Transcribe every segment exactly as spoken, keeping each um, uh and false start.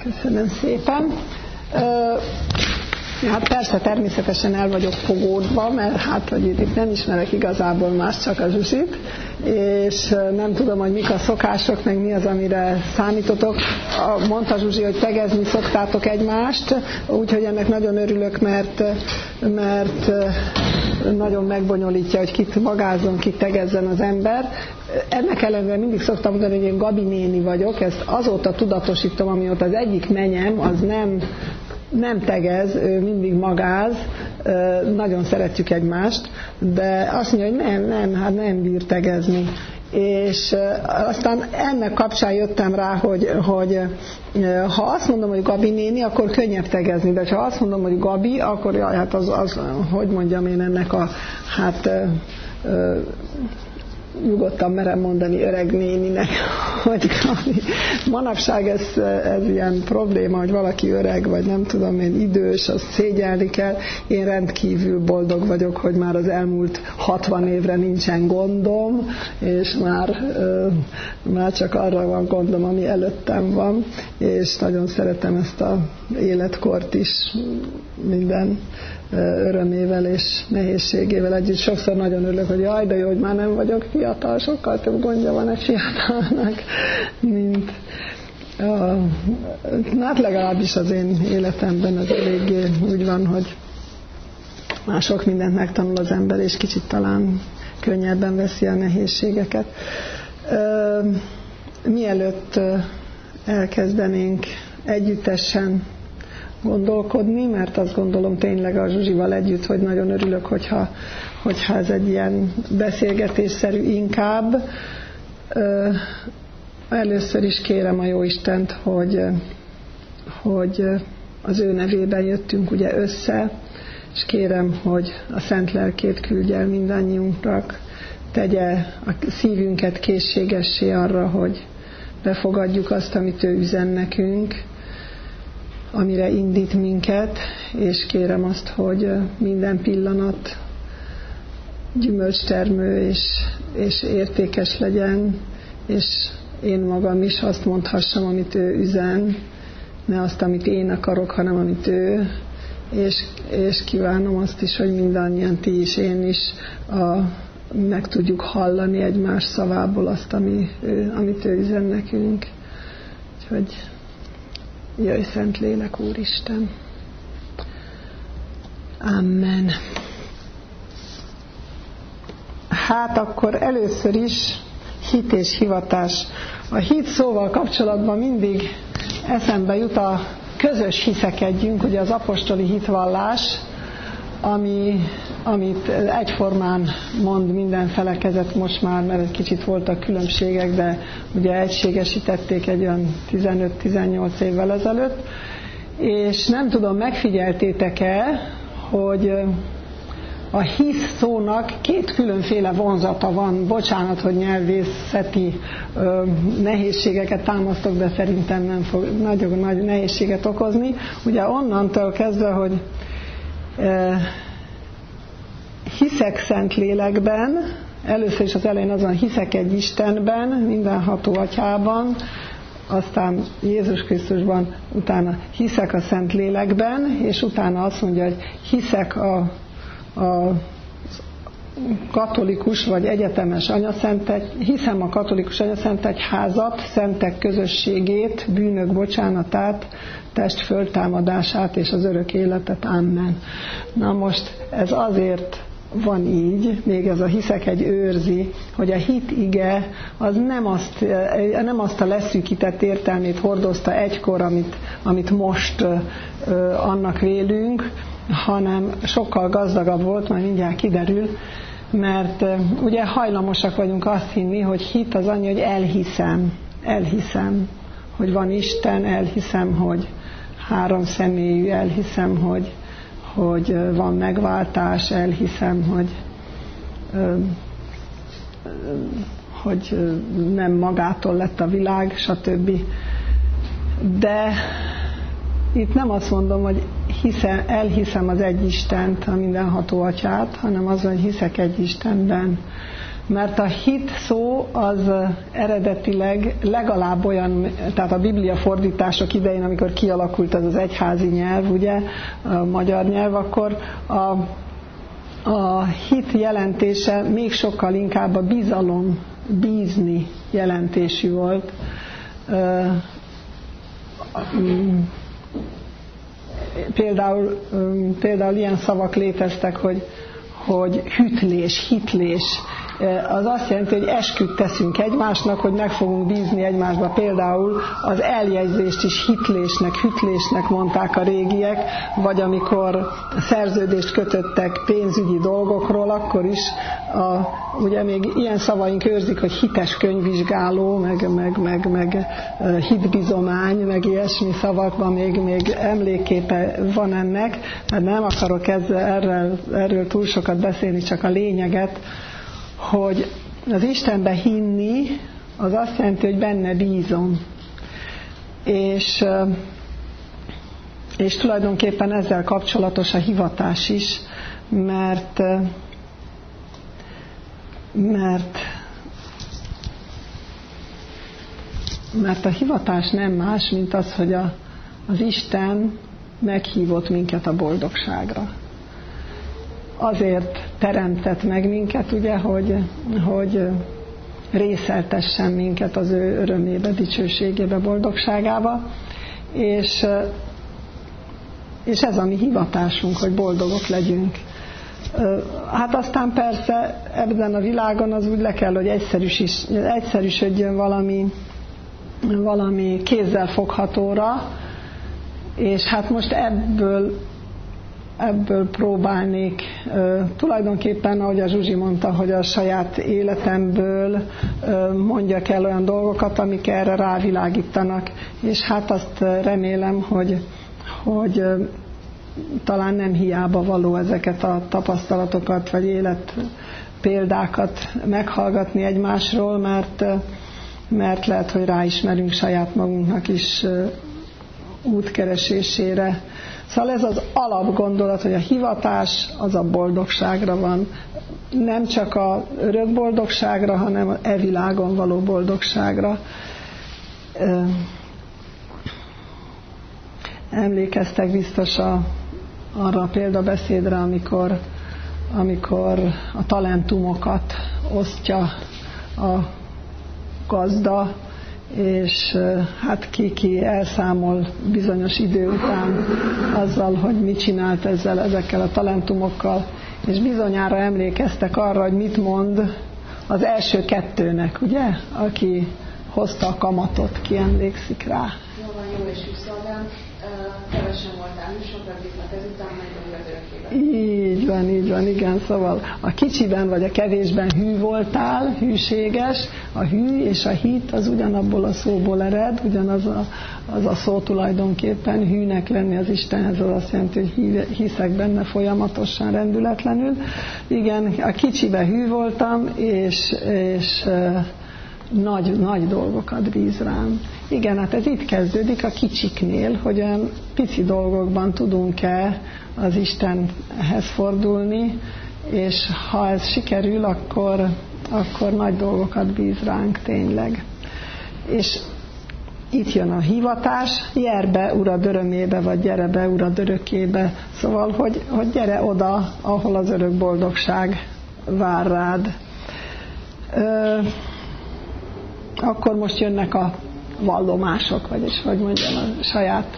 Köszönöm szépen. Hát persze, természetesen el vagyok fogódva, mert hát, hogy itt nem ismerek igazából más, csak a Zsuzsit, és nem tudom, hogy mik a szokások, meg mi az, amire számítotok. Mondta Zsuzsi, hogy tegezni szoktátok egymást, úgyhogy ennek nagyon örülök, mert, mert nagyon megbonyolítja, hogy kit magázzon, kit tegezzen az ember. Ennek ellenére mindig szoktam mondani, hogy én Gabi néni vagyok, ezt azóta tudatosítom, amióta az egyik menyem, az nem nem tegez, ő mindig magáz, nagyon szeretjük egymást, de azt mondja, hogy nem, nem, hát nem bír tegezni. És aztán ennek kapcsán jöttem rá, hogy, hogy ha azt mondom, hogy Gabi néni, akkor könnyebb tegezni, de ha azt mondom, hogy Gabi, akkor jaj, hát az, az, hogy mondjam én ennek a, hát nyugodtan merem mondani öreg néninek, hogy manapság ez, ez ilyen probléma, hogy valaki öreg, vagy nem tudom én, idős, azt szégyelni kell. Én rendkívül boldog vagyok, hogy már az elmúlt hatvan évre nincsen gondom, és már, már csak arra van gondom, ami előttem van, és nagyon szeretem ezt az életkort is minden örömével és nehézségével együtt. Sokszor nagyon örülök, hogy jaj, de jó, hogy már nem vagyok fiatal, sokkal több gondja van egy fiatalnak, mint a, hát legalábbis az én életemben az eléggé úgy van, hogy már sok mindent megtanul az ember, és kicsit talán könnyebben veszi a nehézségeket. Mielőtt elkezdenénk együttesen gondolkodni, mert azt gondolom tényleg a Zsuzsival együtt, hogy nagyon örülök, hogyha, hogyha ez egy ilyen beszélgetésszerű inkább. Először is kérem a Jóistent, hogy, hogy az ő nevében jöttünk ugye össze, és kérem, hogy a Szent Lelkét küldje el mindannyiunknak, tegye a szívünket készségessé arra, hogy befogadjuk azt, amit ő üzen nekünk, amire indít minket, és kérem azt, hogy minden pillanat gyümölcstermő és, és értékes legyen, és én magam is azt mondhassam, amit ő üzen, ne azt, amit én akarok, hanem amit ő, és, és kívánom azt is, hogy mindannyian, ti is, én is a, meg tudjuk hallani egymás szavából azt, ami, ő, amit ő üzen nekünk. Úgyhogy jöjj, Szentlélek, Úristen! Amen. Hát akkor először is hit és hivatás. A hit szóval kapcsolatban mindig eszembe jut a közös hiszekedjünk, ugye az apostoli hitvallás, ami, amit egyformán mond minden felekezet most már, mert egy kicsit voltak különbségek, de ugye egységesítették egy olyan tizenöt-tizennyolc évvel ezelőtt, és nem tudom, megfigyeltétek-e, hogy a hisz szónak két különféle vonzata van. Bocsánat, hogy nyelvészeti ö, nehézségeket támasztok, de szerintem nem fog nagyon nagy nehézséget okozni. Ugye onnantól kezdve, hogy ö, hiszek Szentlélekben, először is az elején azon hiszek egy Istenben, mindenható Atyában, aztán Jézus Krisztusban, utána hiszek a Szentlélekben, és utána azt mondja, hogy hiszek a a katolikus vagy egyetemes anyaszentegy, hiszem a katolikus anyaszentegyházat, szentek közösségét, bűnök bocsánatát, test föltámadását és az örök életet. Amen. Na most ez azért van így, még ez a hiszek egy őrzi, hogy a hit ige az nem azt, nem azt a leszűkített értelmét hordozta egykor, amit, amit most ö, annak vélünk, hanem sokkal gazdagabb volt, majd mindjárt kiderül, mert uh, ugye hajlamosak vagyunk azt hinni, hogy hit az annyi, hogy elhiszem, elhiszem, hogy van Isten, elhiszem, hogy három személyű, elhiszem, hogy, hogy uh, van megváltás, elhiszem, hogy, uh, hogy uh, nem magától lett a világ, stb. De itt nem azt mondom, hogy hiszem, elhiszem az egy Istent, a mindenható Atyát, hanem az, hogy hiszek egy Istenben. mert a hit szó az eredetileg legalább olyan, tehát a Biblia fordítások idején, amikor kialakult az az egyházi nyelv, ugye, a magyar nyelv, akkor a, a hit jelentése még sokkal inkább a bizalom, bízni jelentésű volt. Például, például ilyen szavak léteztek, hogy, hogy hütlés, hitlés. Az azt jelenti, hogy esküt teszünk egymásnak, hogy meg fogunk bízni egymásba. Például az eljegyzést is hitlésnek, hütlésnek mondták a régiek, vagy amikor szerződést kötöttek pénzügyi dolgokról, akkor is a, ugye még ilyen szavaink őrzik, hogy hites könyvvizsgáló, meg, meg, meg, meg hitbizomány, meg ilyesmi szavakban még, még emlékképe van ennek. Hát nem akarok ezzel, erről, erről túl sokat beszélni, csak a lényeget, hogy az Istenbe hinni, az azt jelenti, hogy benne bízom. És, és tulajdonképpen ezzel kapcsolatos a hivatás is, mert, mert, mert a hivatás nem más, mint az, hogy a, az Isten meghívott minket a boldogságra. Azért teremtett meg minket, ugye, hogy, hogy részeltessen minket az ő örömébe, dicsőségébe, boldogságába, és, és ez a mi hivatásunk, hogy boldogok legyünk. Hát aztán persze ebben a világon az úgy le kell, hogy egyszerűsödjön valami, valami kézzel foghatóra, és hát most ebből ebből próbálnék uh, tulajdonképpen, ahogy a Zsuzsi mondta, hogy a saját életemből uh, mondjak el olyan dolgokat, amik erre rávilágítanak, és hát azt remélem, hogy, hogy uh, talán nem hiába való ezeket a tapasztalatokat, vagy életpéldákat meghallgatni egymásról, mert, uh, mert lehet, hogy ráismerünk saját magunknak is uh, útkeresésére. Szóval ez az alapgondolat, hogy a hivatás az a boldogságra van. Nem csak a örök boldogságra, hanem az e világon való boldogságra. Emlékeztek biztos a, arra a példabeszédre, amikor, amikor a talentumokat osztja a gazda, és hát ki-ki elszámol bizonyos idő után azzal, hogy mit csinált ezzel, ezekkel a talentumokkal, és bizonyára emlékeztek arra, hogy mit mond az első kettőnek, ugye, aki hozta a kamatot, ki emlékszik rá. Jó van, jó és jó szolgám, kevesen voltál, sokat bíznak ezután, majd az örökkébe. Így van, így van, igen, szóval a kicsiben vagy a kevésben hű voltál, hűséges, a hű és a hit az ugyanabból a szóból ered, ugyanaz a, az a szó tulajdonképpen, hűnek lenni az Istenhez, az azt jelenti, hogy hiszek benne folyamatosan, rendületlenül. Igen, a kicsiben hű voltam, és, és nagy, nagy dolgokat bíz rám. Igen, hát ez itt kezdődik a kicsiknél, hogy olyan pici dolgokban tudunk-e az Istenhez fordulni, és ha ez sikerül, akkor, akkor nagy dolgokat bíz ránk tényleg. És itt jön a hivatás, gyere be Urad örömébe, vagy gyere be Urad örökébe. Szóval, hogy, hogy gyere oda, ahol az örök boldogság vár rád. Ö, akkor most jönnek a vallomások, vagyis hogy mondjam, a saját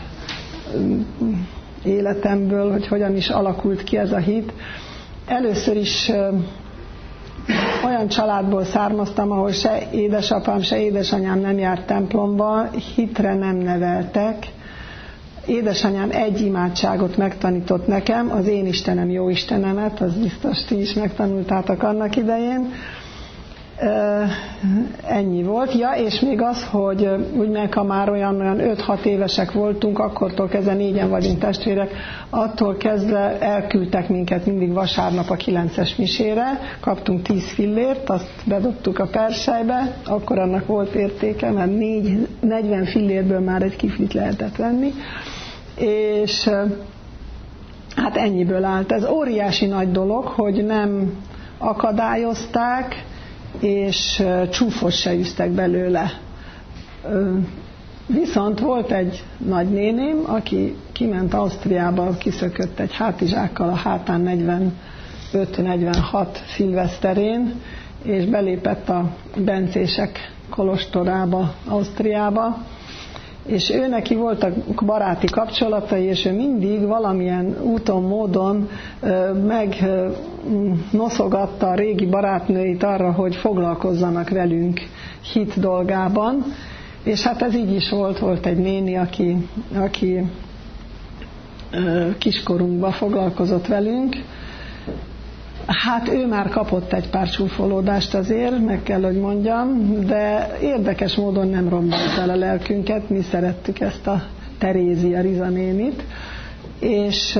életemből, hogy hogyan is alakult ki ez a hit. Először is ö, olyan családból származtam, ahol se édesapám, se édesanyám nem járt templomba, hitre nem neveltek. Édesanyám egy imádságot megtanított nekem, az én Istenem, jó Istenemet, az biztos ti is megtanultátok annak idején. Ennyi volt. Ja, és még az, hogy úgy meg, ha már olyan, olyan öt-hat évesek voltunk, akkortól kezdve, négyen vagyunk testvérek, attól kezdve elküldtek minket mindig vasárnap a kilences misére, kaptunk tíz fillért, azt bedobtuk a perselybe, akkor annak volt értéke, mert négy, negyven fillérből már egy kiflit lehetett venni, és hát ennyiből állt. Ez óriási nagy dolog, hogy nem akadályozták, és csúfot se üztek belőle. Viszont volt egy nagynéném, aki kiment Ausztriába, kiszökött egy hátizsákkal a hátán negyvenöt negyvenhat szilveszterén, és belépett a bencések kolostorába, Ausztriába, és ő neki voltak baráti kapcsolatai, és ő mindig valamilyen úton, módon megnoszogatta a régi barátnőit arra, hogy foglalkozzanak velünk hit dolgában, és hát ez így is volt, volt egy néni, aki, aki kiskorunkban foglalkozott velünk. Hát ő már kapott egy pár csúfolódást azért, meg kell, hogy mondjam, de érdekes módon nem rombolt el a lelkünket, mi szerettük ezt a Terézia Riza nénit, és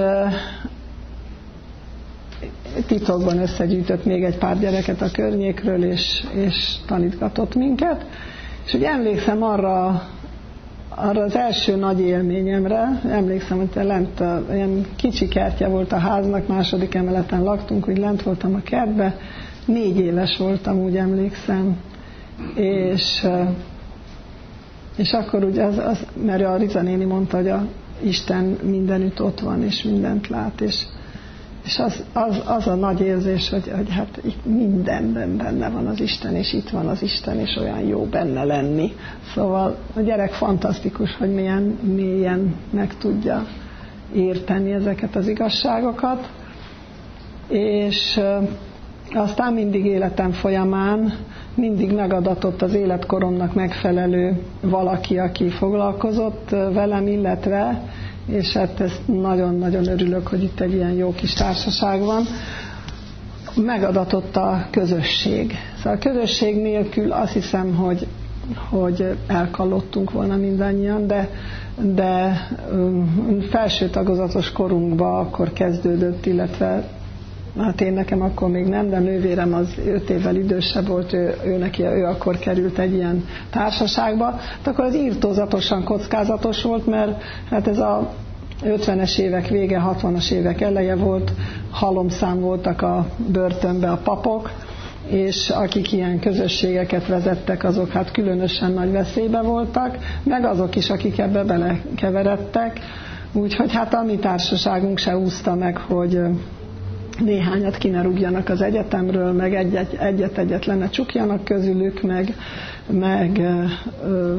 titokban összegyűjtött még egy pár gyereket a környékről, és, és tanítgatott minket. És úgy emlékszem arra, arra az első nagy élményemre, emlékszem, hogy lent a, ilyen kicsi kertje volt a háznak, második emeleten laktunk, hogy lent voltam a kertbe, négy éves voltam, úgy emlékszem, és, és akkor úgy az, az, mert a Riza néni mondta, hogy a Isten mindenütt ott van, és mindent lát, és, és az, az, az a nagy érzés, hogy, hogy hát itt mindenben benne van az Isten, és itt van az Isten, és olyan jó benne lenni. Szóval a gyerek fantasztikus, hogy milyen mélyen meg tudja érteni ezeket az igazságokat, és aztán mindig életem folyamán mindig megadatott az életkoromnak megfelelő valaki, aki foglalkozott velem, illetve, és hát ezt nagyon-nagyon örülök, hogy itt egy ilyen jó kis társaság van, megadatott a közösség. Szóval a közösség nélkül azt hiszem, hogy, hogy elkallottunk volna mindannyian, de, de felső tagozatos korunkban akkor kezdődött, illetve hát én nekem akkor még nem, de nővérem az öt évvel idősebb volt, ő, ő neki, ő akkor került egy ilyen társaságba. Hát akkor ez írtózatosan kockázatos volt, mert hát ez a ötvenes évek vége, hatvanas évek eleje volt, halomszám voltak a börtönbe a papok, és akik ilyen közösségeket vezettek, azok hát különösen nagy veszélybe voltak, meg azok is, akik ebbe belekeveredtek. Úgyhogy hát a mi társaságunk se úszta meg, hogy néhányat ki ne rúgjanak az egyetemről, meg egyet-egyet lenne csukjanak közülük, meg, meg, ö,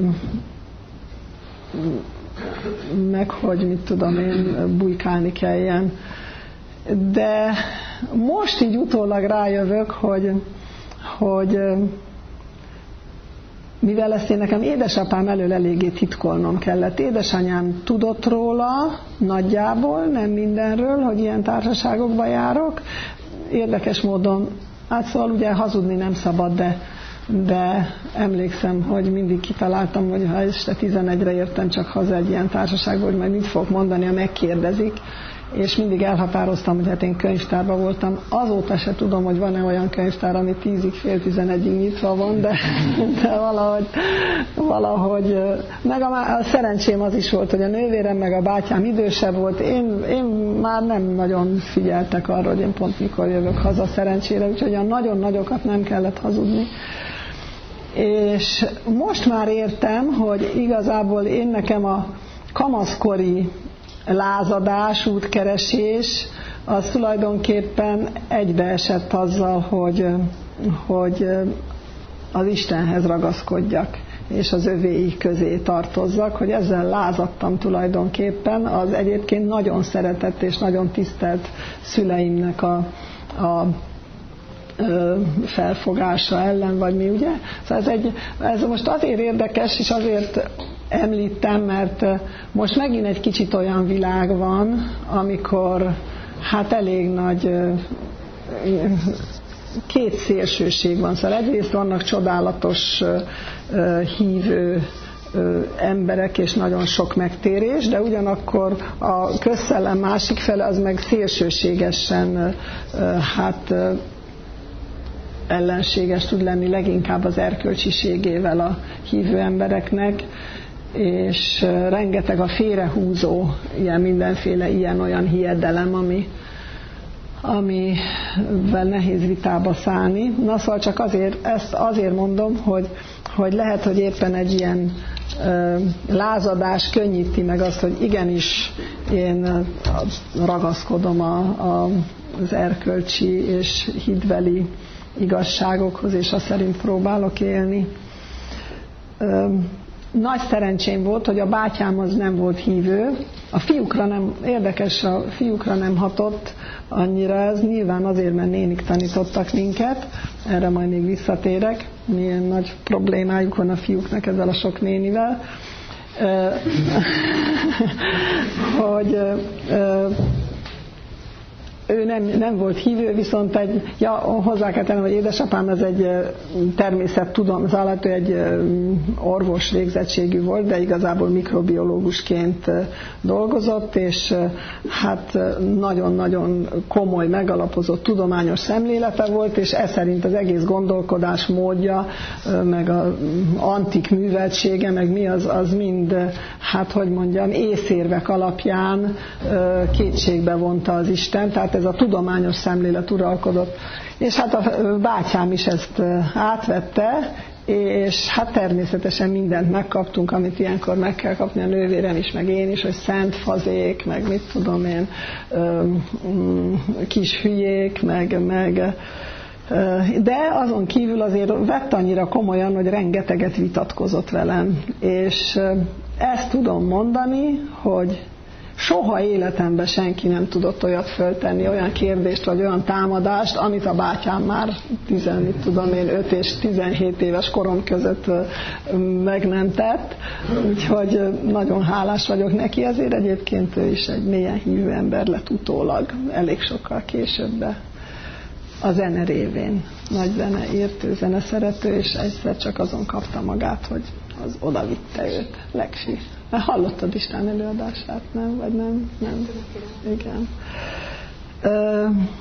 meg hogy mit tudom én, bujkálni kelljen. De most így utólag rájövök, hogy, hogy mivel ezt én nekem édesapám elől eléggé titkolnom kellett. Édesanyám tudott róla nagyjából, nem mindenről, hogy ilyen társaságokba járok. Érdekes módon, hát szóval ugye hazudni nem szabad, de, de emlékszem, hogy mindig kitaláltam, hogy ha este tizenegyre értem csak haza egy ilyen társaságból, hogy majd mit fogok mondani, ha megkérdezik, és mindig elhatároztam, hogy hát én könyvtárban voltam. Azóta se tudom, hogy van-e olyan könyvtár, ami tízig, fél tizenegyig nyitva van, de, de valahogy, valahogy meg a, a szerencsém az is volt, hogy a nővérem meg a bátyám idősebb volt. Én, én már nem nagyon figyeltek arra, hogy én pont mikor jövök haza szerencsére, úgyhogy a nagyon nagyokat nem kellett hazudni. És most már értem, hogy igazából én nekem a kamaszkori lázadás, útkeresés, az tulajdonképpen egybeesett azzal, hogy, hogy az Istenhez ragaszkodjak, és az övéi közé tartozzak, hogy ezzel lázadtam tulajdonképpen az egyébként nagyon szeretett és nagyon tisztelt szüleimnek a, a felfogása ellen, vagy mi, ugye? Szóval ez, egy, ez most azért érdekes, és azért említem, mert most megint egy kicsit olyan világ van, amikor hát elég nagy két szélsőség van. Szóval egyrészt vannak csodálatos hívő emberek, és nagyon sok megtérés, de ugyanakkor a közszellem másik fele az meg szélsőségesen hát ellenséges tud lenni, leginkább az erkölcsiségével a hívő embereknek, és rengeteg a félrehúzó, ilyen mindenféle ilyen-olyan hiedelem, ami, amivel nehéz vitába szállni. Na szóval csak azért, ezt azért mondom, hogy, hogy lehet, hogy éppen egy ilyen ö, lázadás könnyíti meg azt, hogy igenis én ragaszkodom a, a, az erkölcsi és hitbeli igazságokhoz, és azt szerint próbálok élni. Ö, nagy szerencsém volt, hogy a bátyám az nem volt hívő, a fiúkra nem, érdekes, a fiúkra nem hatott annyira, ez nyilván azért, mert nénik tanítottak minket, erre majd még visszatérek, milyen nagy problémájuk van a fiúknak ezzel a sok nénivel, hogy ő nem, nem volt hívő, viszont egy, ja, hozzá kell tennem, hogy édesapám ez egy természettudom, az illető egy orvos végzettségű volt, de igazából mikrobiológusként dolgozott, és hát nagyon-nagyon komoly, megalapozott tudományos szemlélete volt, és ez szerint az egész gondolkodás módja, meg az antik műveltsége, meg mi az, az mind, hát hogy mondjam, észérvek alapján kétségbe vonta az Isten, tehát ez a tudományos szemlélet uralkodott. És hát a bátyám is ezt átvette, és hát természetesen mindent megkaptunk, amit ilyenkor meg kell kapni, a nővérem is, meg én is, hogy szent fazék, meg mit tudom én, kis hülyék, meg, meg de azon kívül azért vett annyira komolyan, hogy rengeteget vitatkozott velem. És ezt tudom mondani, hogy soha életemben senki nem tudott olyat föltenni, olyan kérdést vagy olyan támadást, amit a bátyám már tizenöt, tudom én, öt és tizenhét éves korom között meg nem tett. Úgyhogy nagyon hálás vagyok neki, ezért egyébként ő is egy mélyen hívő ember lett utólag, elég sokkal később, a zene révén. Nagy zene értő, zene szerető, és egyszer csak azon kapta magát, hogy az oda vitte őt, Leksi. Hallottad István előadását, nem? Vagy nem? Nem. Igen. Ö,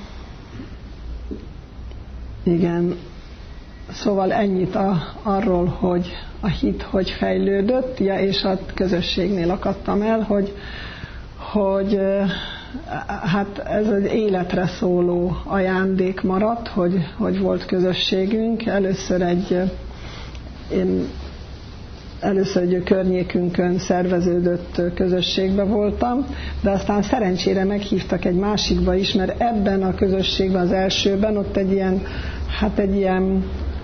igen. Szóval ennyit a, arról, hogy a hit hogy fejlődött, ja, és a közösségnél akadtam el, hogy, hogy hát ez az életre szóló ajándék maradt, hogy, hogy volt közösségünk. Először egy én Először egy környékünkön szerveződött közösségbe voltam, de aztán szerencsére meghívtak egy másikba is, mert ebben a közösségben, az elsőben ott egy ilyen, hát egy ilyen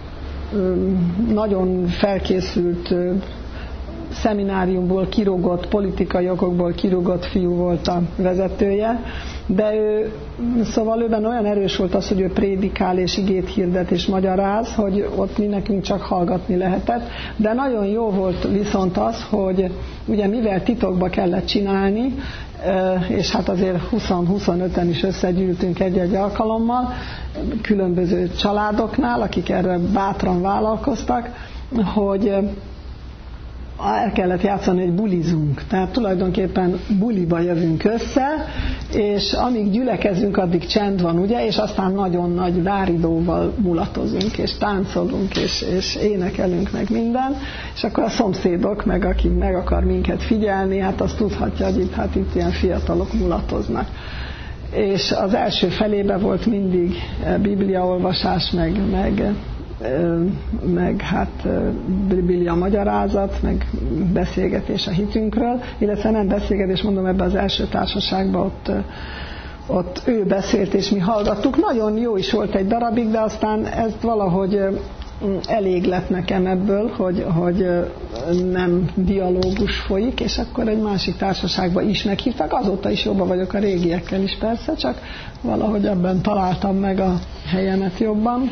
nagyon felkészült szemináriumból kirúgott, politikai okokból kirúgott fiú volt a vezetője, de ő, szóval őben olyan erős volt az, hogy ő prédikál és igét hirdet és magyaráz, hogy ott mi nekünk csak hallgatni lehetett, de nagyon jó volt viszont az, hogy ugye mivel titokba kellett csinálni, és hát azért húsz-huszonöten is összegyűltünk egy-egy alkalommal, különböző családoknál, akik erre bátran vállalkoztak, hogy el kellett játszani, hogy bulizunk. Tehát tulajdonképpen buliba jövünk össze, és amíg gyülekezünk, addig csend van, ugye, és aztán nagyon nagy dáridóval mulatozunk, és táncolunk, és, és énekelünk meg minden, és akkor a szomszédok, meg aki meg akar minket figyelni, hát azt tudhatja, hogy itt, hát itt ilyen fiatalok mulatoznak. És az első felébe volt mindig bibliaolvasás, meg, meg meg hát Biblia magyarázat, meg beszélgetés a hitünkről, illetve nem beszélgetés, mondom, ebben az első társaságban ott, ott ő beszélt, és mi hallgattuk. Nagyon jó is volt egy darabig, de aztán ez valahogy elég lett nekem ebből, hogy, hogy nem dialógus folyik, és akkor egy másik társaságba is meghívtak. Azóta is jobban vagyok a régiekkel is persze, csak valahogy ebben találtam meg a helyemet jobban.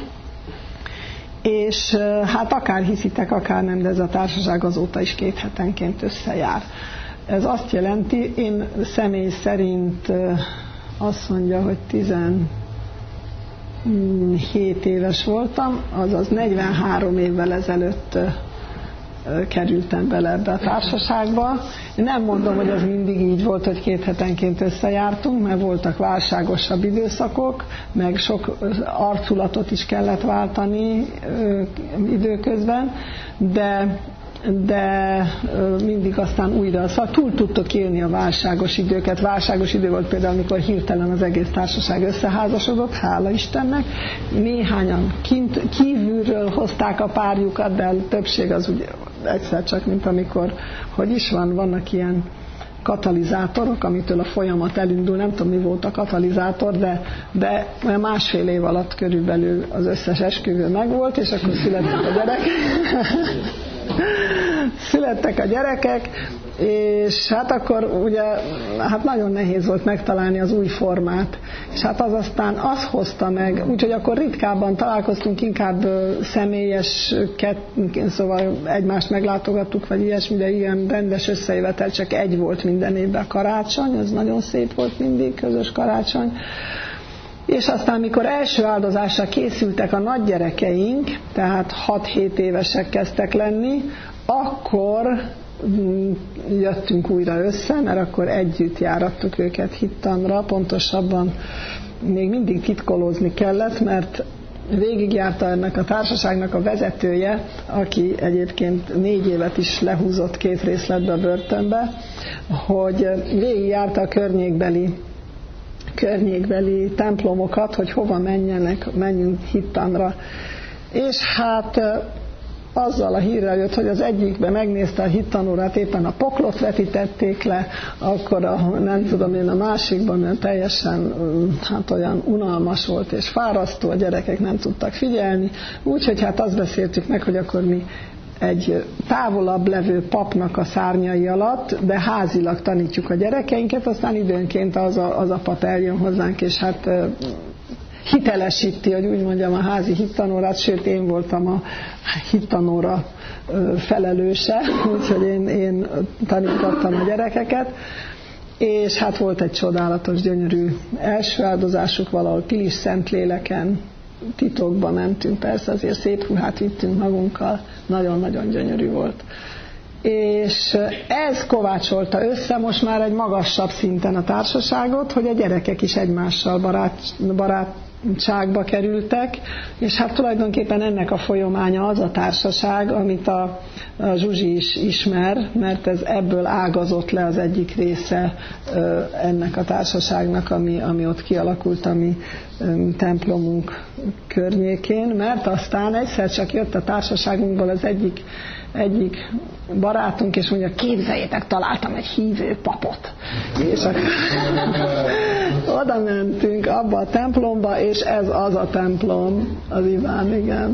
És hát akár hiszitek, akár nem, de ez a társaság azóta is két hetenként összejár. Ez azt jelenti, én személy szerint azt mondja, hogy tizenhét éves voltam, azaz negyvenhárom évvel ezelőtt kerültem bele ebbe a társaságba. Én nem mondom, hogy az mindig így volt, hogy két hetenként összejártunk, mert voltak válságosabb időszakok, meg sok arculatot is kellett váltani időközben, de de mindig aztán újra, szóval túl tudtok élni a válságos időket. Válságos idő volt például, amikor hirtelen az egész társaság összeházasodott, hála Istennek. Néhányan kint, kívülről hozták a párjukat, de a többség az ugye egyszer csak, mint amikor, hogy is van, vannak ilyen katalizátorok, amitől a folyamat elindul, nem tudom, mi volt a katalizátor, de, de másfél év alatt körülbelül az összes esküvő megvolt, és akkor születtek a gyerekek. születtek a gyerekek, és hát akkor ugye hát nagyon nehéz volt megtalálni az új formát, és hát az aztán az hozta meg, úgyhogy akkor ritkábban találkoztunk, inkább személyesket, szóval egymást meglátogattuk, vagy ilyesmi, de ilyen rendes összejövetel csak egy volt minden évben, karácsony, ez nagyon szép volt mindig, közös karácsony. És aztán, mikor első áldozásra készültek a nagygyerekeink, tehát hat-hét évesek kezdtek lenni, akkor jöttünk újra össze, mert akkor együtt járattuk őket hittanra, pontosabban még mindig titkolózni kellett, mert végigjárta ennek a társaságnak a vezetője, aki egyébként négy évet is lehúzott két részletbe a börtönbe, hogy végigjárta a környékbeli környékbeli templomokat, hogy hova menjenek, menjünk hittanra. És hát azzal a hírrel jött, hogy az egyikbe megnézte a hittanórát, éppen a poklot vetítették le, akkor a, nem tudom én, a másikban teljesen hát olyan unalmas volt és fárasztó, a gyerekek nem tudtak figyelni, úgyhogy hát azt beszéltük meg, hogy akkor mi egy távolabb levő papnak a szárnyai alatt, de házilag tanítjuk a gyerekeinket, aztán időnként az a, az a pap eljön hozzánk, és hát hitelesíti, hogy úgy mondjam, a házi hittanórát, sőt én voltam a hittanóra felelőse, úgyhogy én, én tanítottam a gyerekeket, és hát volt egy csodálatos, gyönyörű első áldozásuk valahol Pilis Szentléleken, titokba mentünk, persze azért szép ruhát vittünk magunkkal, nagyon-nagyon gyönyörű volt. És ez kovácsolta össze most már egy magasabb szinten a társaságot, hogy a gyerekek is egymással barát, barátságba kerültek, és hát tulajdonképpen ennek a folyamánya az a társaság, amit a, a Zsuzsi is ismer, mert ez ebből ágazott le az egyik része ennek a társaságnak, ami, ami ott kialakult a mi templomunk környékén, mert aztán egyszer csak jött a társaságunkból az egyik egyik barátunk, és mondja, képzeljétek, találtam egy hívő papot. És akkor oda mentünk abba a templomba, és ez az a templom, az Iván, igen.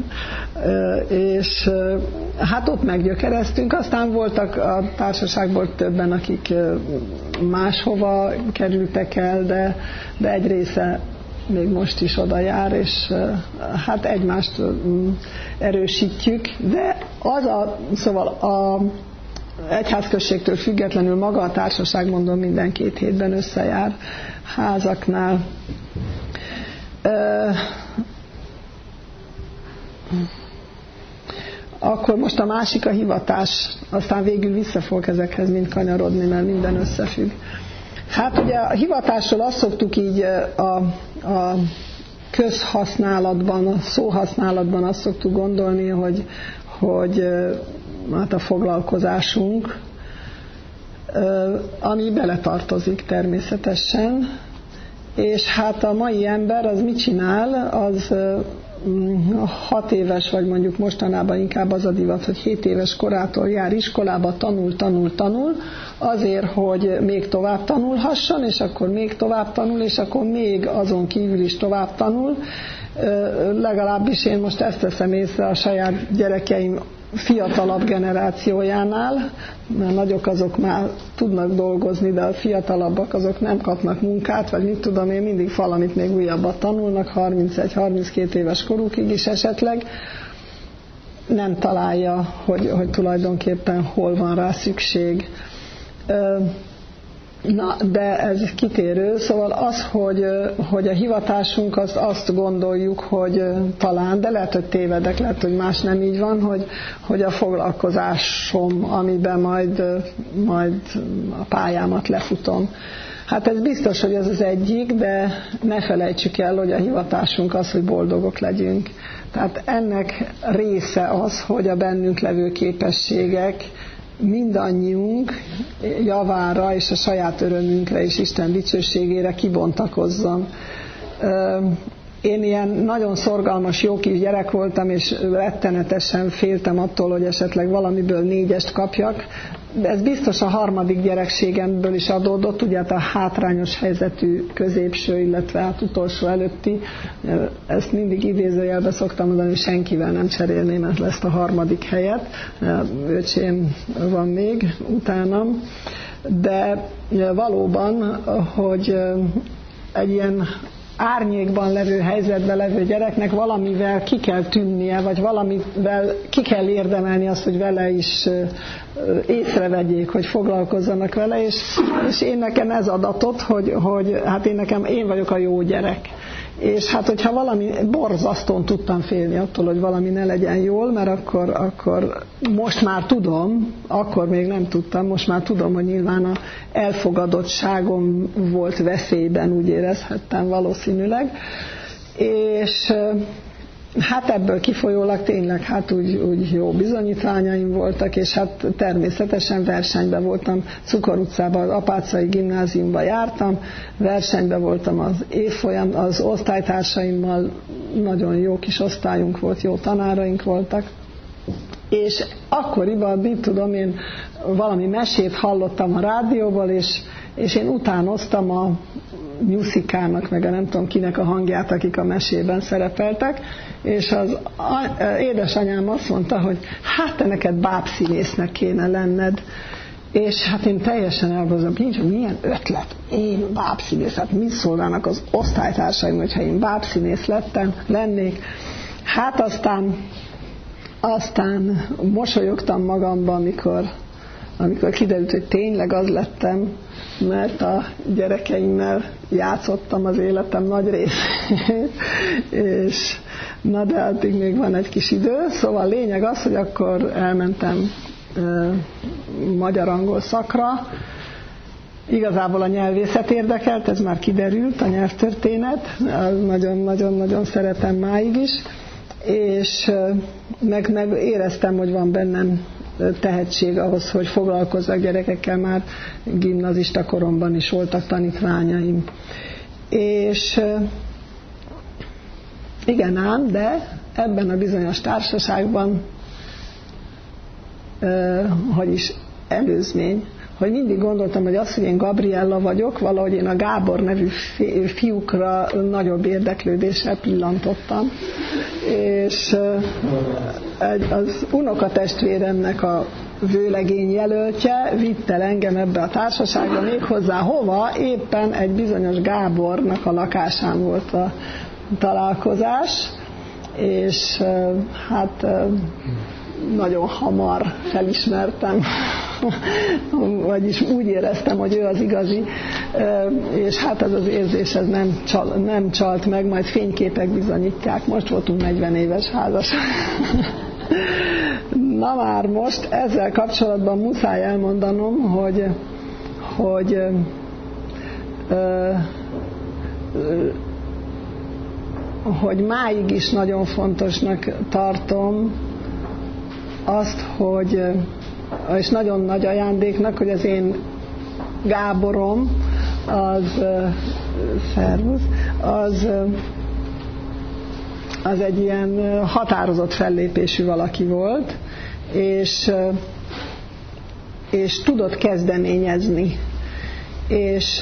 És hát ott meggyökereztünk, aztán voltak a társaságból többen, akik máshova kerültek el, de, de egy része még most is oda jár, és hát egymást erősítjük, de az a, szóval a egyházközségtől függetlenül maga a társaság, mondom, minden két hétben összejár házaknál. Akkor most a másik a hivatás, aztán végül vissza fogok ezekhez mind kanyarodni, mert minden összefügg. Hát ugye a hivatásról azt szoktuk így a, a közhasználatban, a szóhasználatban azt szoktuk gondolni, hogy, hogy hát a foglalkozásunk, ami beletartozik természetesen, és hát a mai ember az mit csinál, az hat éves, vagy mondjuk mostanában inkább az a divat, hogy hét éves korától jár iskolába, tanul, tanul, tanul, azért, hogy még tovább tanulhasson, és akkor még tovább tanul, és akkor még azon kívül is tovább tanul. Legalábbis én most ezt teszem észre a saját gyerekeim fiatalabb generációjánál, mert nagyok azok már tudnak dolgozni, de a fiatalabbak azok nem kapnak munkát, vagy mit tudom én, mindig valamit még újabbat tanulnak, harmincegy-harminckét éves korukig is esetleg. Nem találja, hogy, hogy tulajdonképpen hol van rá szükség. Na, de ez kitérő, szóval az, hogy, hogy a hivatásunk, azt, azt gondoljuk, hogy talán, de lehet, hogy tévedek, lehet, hogy más nem így van, hogy, hogy a foglalkozásom, amiben majd, majd a pályámat lefutom. Hát ez biztos, hogy ez az egyik, de ne felejtsük el, hogy a hivatásunk az, hogy boldogok legyünk. Tehát ennek része az, hogy a bennünk levő képességek mindannyiunk javára és a saját örömünkre és Isten dicsőségére kibontakozzon. Én ilyen nagyon szorgalmas, jó kis gyerek voltam, és rettenetesen féltem attól, hogy esetleg valamiből négyest kapjak. Ez biztos a harmadik gyerekségemből is adódott, ugye a hátrányos helyzetű középső, illetve hát utolsó előtti. Ezt mindig idézőjelbe szoktam mondani, hogy senkivel nem cserélném ezt a harmadik helyet. Öcsém van még utánam. De valóban, hogy egy ilyen árnyékban levő helyzetben levő gyereknek valamivel ki kell tűnnie, vagy valamivel ki kell érdemelni azt, hogy vele is észrevegyék, hogy foglalkozzanak vele, és, és én nekem ez adatot, hogy, hogy hát én nekem, én vagyok a jó gyerek. És hát, hogyha valami, borzasztóan tudtam félni attól, hogy valami ne legyen jól, mert akkor, akkor most már tudom, akkor még nem tudtam, most már tudom, hogy nyilván az elfogadottságom volt veszélyben, úgy érezhettem valószínűleg. És hát ebből kifolyólag tényleg hát úgy, úgy jó bizonyítványaim voltak, és hát természetesen versenyben voltam, Cukor utcában, az Apáczai Gimnáziumban jártam, versenyben voltam az évfolyam, az osztálytársaimmal, nagyon jó kis osztályunk volt, jó tanáraink voltak, és akkoriban, mit tudom én, valami mesét hallottam a rádióból, és, és én utánoztam a Nyuszikának, meg a nem tudom kinek a hangját, akik a mesében szerepeltek, és az édesanyám azt mondta, hogy hát te neked bábszínésznek kéne lenned. És hát én teljesen elgondolom, nincs, milyen ötlet, én bábszínész, hát mit szólnának az osztálytársaim, hogyha én bábszínész lettem, lennék. Hát aztán, aztán mosolyogtam magamban, amikor, amikor kiderült, hogy tényleg az lettem, mert a gyerekeimmel játszottam az életem nagy részét, és na de addig még van egy kis idő, szóval a lényeg az, hogy akkor elmentem uh, magyar-angol szakra. Igazából a nyelvészet érdekelt, ez már kiderült, a nyelvtörténet, nagyon-nagyon-nagyon szeretem máig is, és uh, meg, meg éreztem, hogy van bennem tehetség ahhoz, hogy foglalkozzak gyerekekkel, már gimnazista koromban is voltak tanítványaim. És igen ám, de ebben a bizonyos társaságban, hogy is előzmény, hogy mindig gondoltam, hogy az, hogy én Gabriella vagyok, valahogy én a Gábor nevű fiúkra nagyobb érdeklődéssel pillantottam, és az unokatestvéremnek a vőlegény jelöltje vitt el engem ebbe a társaságba, méghozzá hova, éppen egy bizonyos Gábornak a lakásán volt a találkozás, és hát nagyon hamar felismertem, vagyis úgy éreztem, hogy ő az igazi, és hát ez az érzés ez nem, csal, nem csalt meg, majd fényképek bizonyítják. Most voltunk negyven éves házas. Na már most ezzel kapcsolatban muszáj elmondanom, hogy, hogy ö, ö, hogy máig is nagyon fontosnak tartom azt, hogy, és nagyon nagy ajándéknak, hogy az én Gáborom, az, szervusz, az, az egy ilyen határozott fellépésű valaki volt, és, és tudott kezdeményezni. És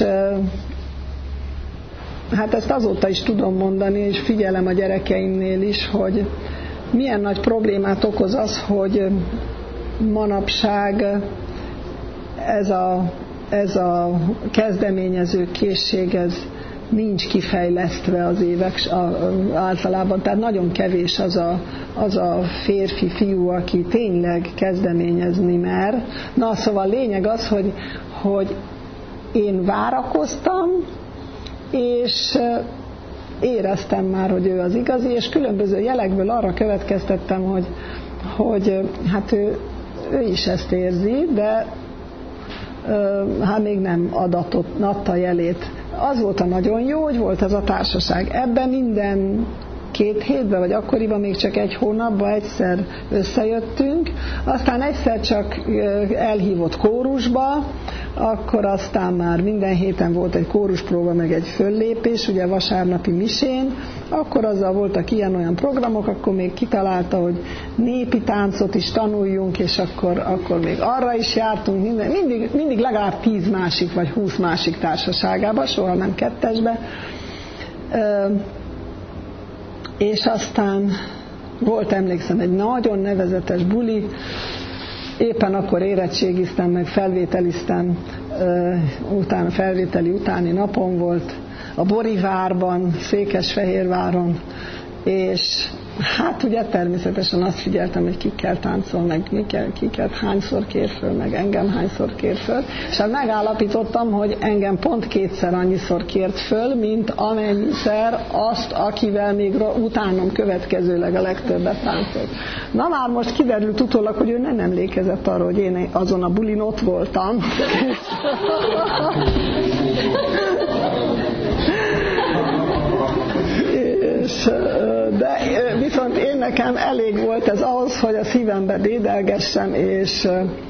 hát ezt azóta is tudom mondani, és figyelem a gyerekeimnél is, hogy milyen nagy problémát okoz az, hogy manapság ez a, ez a kezdeményező készség, ez nincs kifejlesztve az évek általában, tehát nagyon kevés az a, az a férfi, fiú, aki tényleg kezdeményezni mer. Na, szóval a lényeg az, hogy, hogy én várakoztam, és éreztem már, hogy ő az igazi, és különböző jelekből arra következtettem, hogy, hogy hát ő, ő is ezt érzi, de hát még nem adatott, adta jelét. Az volt a nagyon jó, hogy volt ez a társaság. Ebben minden két hétben, vagy akkoriban még csak egy hónapban egyszer összejöttünk, aztán egyszer csak elhívott kórusba, akkor aztán már minden héten volt egy kóruspróba, meg egy föllépés, ugye vasárnapi misén, akkor azzal voltak ilyen-olyan programok, akkor még kitalálta, hogy népi táncot is tanuljunk, és akkor, akkor még arra is jártunk, minden, mindig, mindig legalább tíz másik, vagy húsz másik társaságába, soha nem kettesbe. És aztán volt, emlékszem, egy nagyon nevezetes buli, éppen akkor érettségiztem, meg felvételiztem, utána felvételi utáni napon volt, a Borivárban, Székesfehérváron, és hát ugye természetesen azt figyeltem, hogy kikkel táncol, meg kiket, kiket hányszor kér föl, meg engem hányszor kér föl, és hát megállapítottam, hogy engem pont kétszer annyiszor kért föl, mint amennyiszer azt, akivel még utánom következőleg a legtöbbet táncolt. Na már most kiderült utólag, hogy ő nem emlékezett arra, hogy én azon a bulin ott voltam. És, de viszont én nekem elég volt ez ahhoz, hogy a szívembe dédelgessem, és,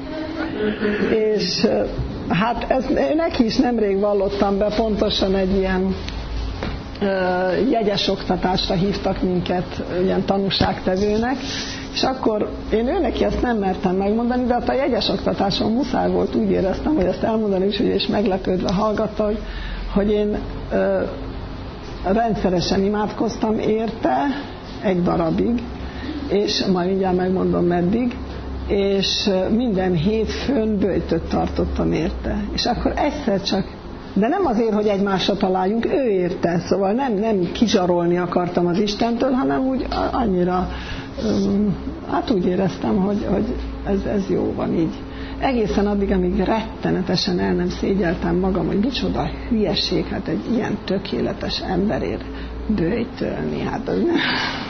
és hát ezt neki is nemrég vallottam be, pontosan egy ilyen jegyes oktatásra hívtak minket, ilyen tanúságtevőnek, és akkor én őneki ezt nem mertem megmondani, de hát a jegyes oktatáson muszáj volt, úgy éreztem, hogy ezt elmondani is, és meglepődve hallgatta, hogy, hogy én rendszeresen imádkoztam érte egy darabig, és majd mindjárt megmondom meddig, és minden hétfőn böjtöt tartottam érte. És akkor egyszer csak, de nem azért, hogy egymásra találjunk, ő érte, szóval nem, nem kizsarolni akartam az Istentől, hanem úgy annyira, hát úgy éreztem, hogy, hogy ez, ez jó van így. Egészen addig, amíg rettenetesen el nem szégyeltem magam, hogy micsoda hülyeség, hát egy ilyen tökéletes emberért böjtölni, hát az nem.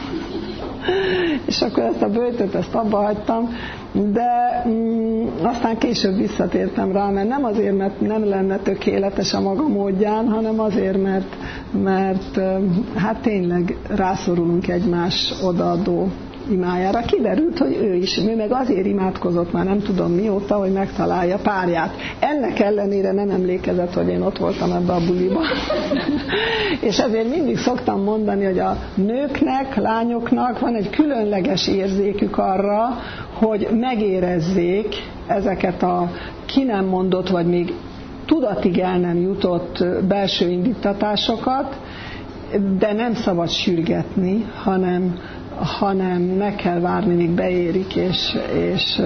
És akkor ezt a böjtöt, ezt abba hagytam, de mm, aztán később visszatértem rá, mert nem azért, mert nem lenne tökéletes a maga módján, hanem azért, mert, mert hát tényleg rászorulunk egymás odaadó imájára. Kiderült, hogy ő is, ő meg azért imádkozott már nem tudom mióta, hogy megtalálja párját. Ennek ellenére nem emlékezett, hogy én ott voltam ebbe a buliba. És ezért mindig szoktam mondani, hogy a nőknek, lányoknak van egy különleges érzékük arra, hogy megérezzék ezeket a ki nem mondott, vagy még tudatig el nem jutott belső indítatásokat, de nem szabad sürgetni, hanem hanem meg kell várni, míg beérik, és, és,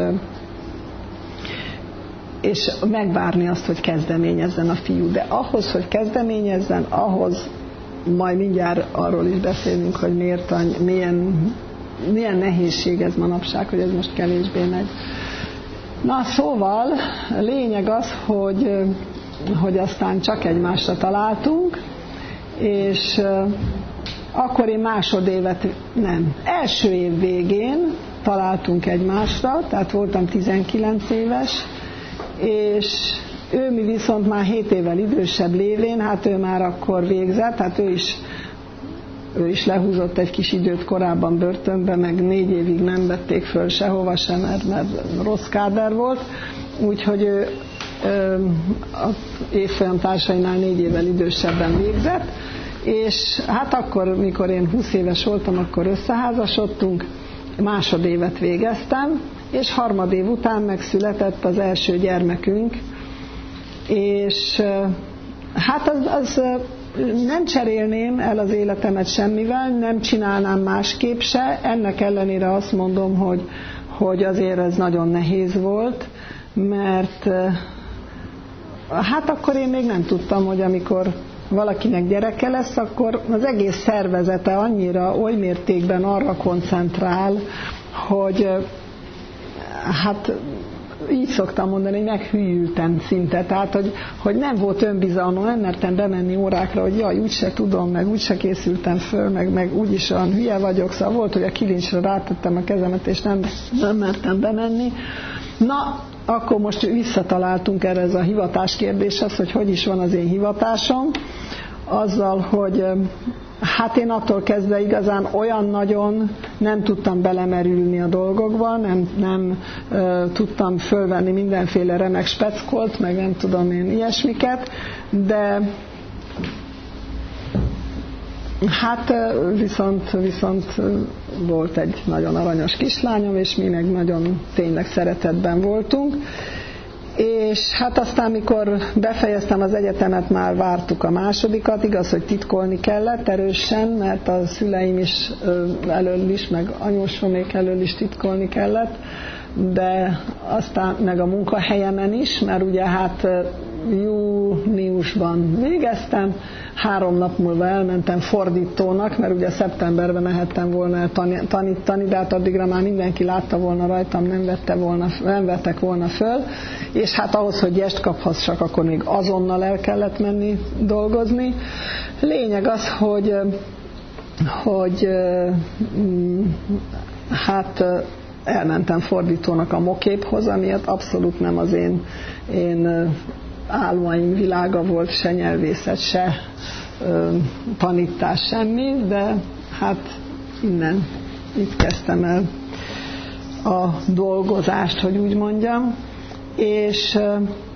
és megvárni azt, hogy kezdeményezzen a fiú. De ahhoz, hogy kezdeményezzen, ahhoz majd mindjárt arról is beszélünk, hogy miért, milyen, milyen nehézség ez manapság, hogy ez most kevésbé megy. Na szóval, a lényeg az, hogy, hogy aztán csak egymásra találtunk, és akkor én másodévet, nem, első év végén találtunk egymásra, tehát voltam tizenkilenc éves, és ő mi viszont már hét évvel idősebb lévén, hát ő már akkor végzett, hát ő is, ő is lehúzott egy kis időt korábban börtönbe, meg négy évig nem vették föl sehova sem, mert, mert rossz káder volt, úgyhogy ő az évfolyam társainál négy évvel idősebben végzett, és hát akkor, mikor én húsz éves voltam, akkor összeházasodtunk, másodévet végeztem, és harmadév után megszületett az első gyermekünk, és hát az, az nem cserélném el az életemet semmivel, nem csinálnám másképp se, ennek ellenére azt mondom, hogy, hogy azért ez nagyon nehéz volt, mert hát akkor én még nem tudtam, hogy amikor valakinek gyereke lesz, akkor az egész szervezete annyira oly mértékben arra koncentrál, hogy hát így szoktam mondani, hogy meghűltem szinte, tehát hogy, hogy nem volt önbizalmam, nem mertem bemenni órákra, hogy jaj, úgyse tudom, meg úgyse készültem föl, meg, meg úgyis olyan hülye vagyok, szóval volt, hogy a kilincsre rátettem a kezemet, és nem, nem mertem bemenni. Na, akkor most visszataláltunk erre ez a hivatás kérdéshez, hogy hogy is van az én hivatásom, azzal, hogy hát én attól kezdve igazán olyan nagyon nem tudtam belemerülni a dolgokba, nem, nem uh, tudtam fölvenni mindenféle remek speckolt, meg nem tudom én ilyesmiket, de hát viszont, viszont volt egy nagyon aranyos kislányom, és mi meg nagyon tényleg szeretetben voltunk. És hát aztán, mikor befejeztem az egyetemet, már vártuk a másodikat, igaz, hogy titkolni kellett erősen, mert a szüleim is elől is, meg anyósomék elől is titkolni kellett, de aztán meg a munkahelyemen is, mert ugye hát júniusban végeztem, három nap múlva elmentem fordítónak, mert ugye szeptemberben mehettem volna tanítani, de hát addigra már mindenki látta volna rajtam, nem, vette volna, nem vettek volna föl, és hát ahhoz, hogy jest kaphassak, akkor még azonnal el kellett menni dolgozni. Lényeg az, hogy, hogy hát elmentem fordítónak a moképhoz, amiért abszolút nem az én, én álmaim világa volt, se nyelvészet, se ö, tanítás, semmi, de hát innen, itt kezdtem el a dolgozást, hogy úgy mondjam, és ö,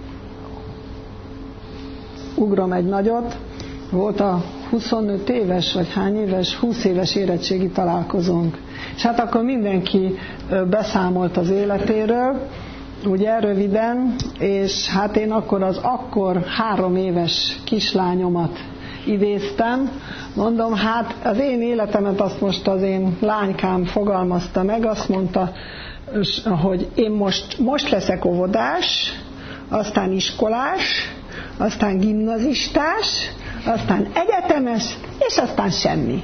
ugrom egy nagyot, volt a huszonöt éves, vagy hány éves, húsz éves érettségi találkozónk. És hát akkor mindenki beszámolt az életéről, ugye röviden, és hát én akkor az akkor három éves kislányomat idéztem. Mondom, hát az én életemet azt most az én lánykám fogalmazta meg, azt mondta, hogy én most, most leszek óvodás, aztán iskolás, aztán gimnazistás, aztán egyetemes, és aztán semmi.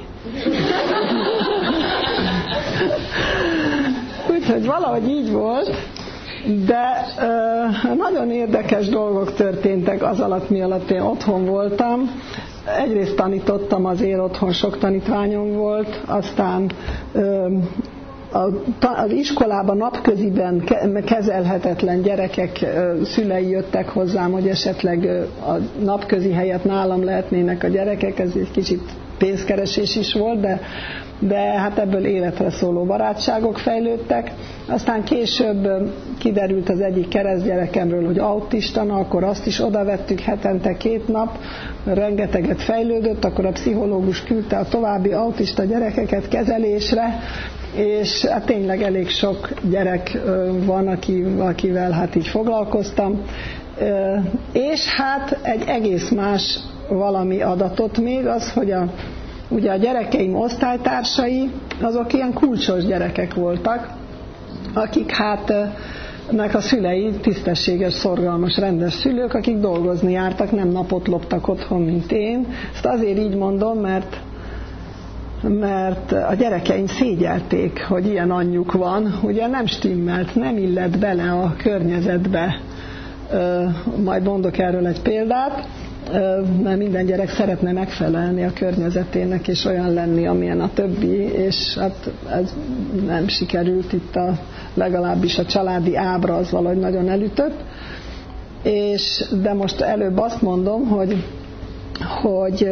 Úgyhogy valahogy így volt, de ö, nagyon érdekes dolgok történtek az alatt, mi alatt én otthon voltam. Egyrészt tanítottam, azért otthon sok tanítványom volt, aztán ö, az iskolában napköziben kezelhetetlen gyerekek szülei jöttek hozzám, hogy esetleg a napközi helyett nálam lehetnének a gyerekek, ez egy kicsit pénzkeresés is volt, de, de hát ebből életre szóló barátságok fejlődtek. Aztán később kiderült az egyik keresztgyerekemről, hogy autista, na, akkor azt is odavettük hetente két nap, rengeteget fejlődött, akkor a pszichológus küldte a további autista gyerekeket kezelésre, és hát tényleg elég sok gyerek van, aki, akivel hát így foglalkoztam. És hát egy egész más valami adatot még az, hogy a, ugye a gyerekeim osztálytársai, azok ilyen kulcsos gyerekek voltak, akik hát nek a szülei tisztességes, szorgalmas, rendes szülők, akik dolgozni jártak, nem napot loptak otthon, mint én. Ezt azért így mondom, mert mert a gyerekeim szégyelték, hogy ilyen anyjuk van, ugye nem stimmelt, nem illett bele a környezetbe. Majd mondok erről egy példát, mert minden gyerek szeretne megfelelni a környezetének, és olyan lenni, amilyen a többi, és hát ez nem sikerült, itt a, legalábbis a családi ábra az valahogy nagyon elütött. És, de most előbb azt mondom, hogy, hogy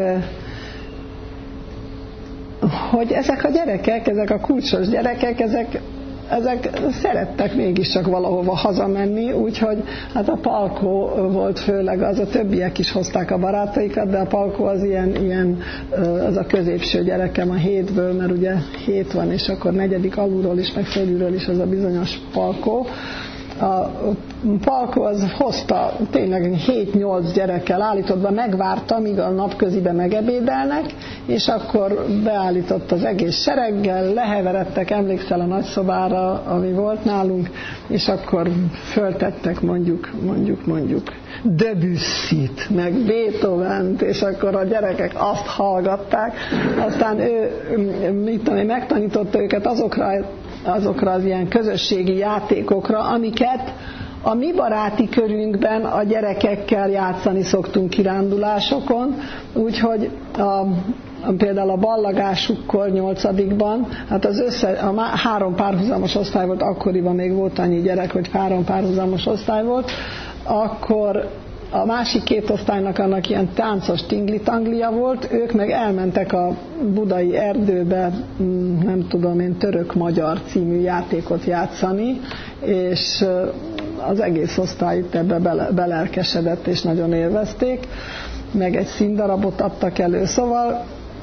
hogy ezek a gyerekek, ezek a kulcsos gyerekek, ezek, ezek szerettek mégiscsak valahova hazamenni, úgyhogy hát a Palkó volt főleg, az a többiek is hozták a barátaikat, de a Palkó az ilyen, ilyen az a középső gyerekem a hétből, mert ugye hét van, és akkor negyedik alulról is, meg fölülről is az a bizonyos Palkó. A Palkó az hozta tényleg hét-nyolc gyerekkel állítottba, megvárta, míg a napközibe megebédelnek, és akkor beállított az egész sereggel, leheveredtek, emlékszel a nagyszobára, ami volt nálunk, és akkor föltettek mondjuk, mondjuk, mondjuk Debussyt, meg Beethovent, és akkor a gyerekek azt hallgatták, aztán ő, mit tudom én, megtanította őket azokra azokra az ilyen közösségi játékokra, amiket A mi baráti körünkben a gyerekekkel játszani szoktunk kirándulásokon, úgyhogy a, például a ballagásukkor nyolcadikban, hát az össze, a három párhuzamos osztály volt, akkoriban még volt annyi gyerek, hogy három párhuzamos osztály volt, akkor a másik két osztálynak annak ilyen táncos tingli-tanglia volt, ők meg elmentek a budai erdőbe, nem tudom én, török-magyar című játékot játszani, és az egész osztály itt ebbe bele, belelkesedett, és nagyon élvezték, meg egy színdarabot adtak elő, szóval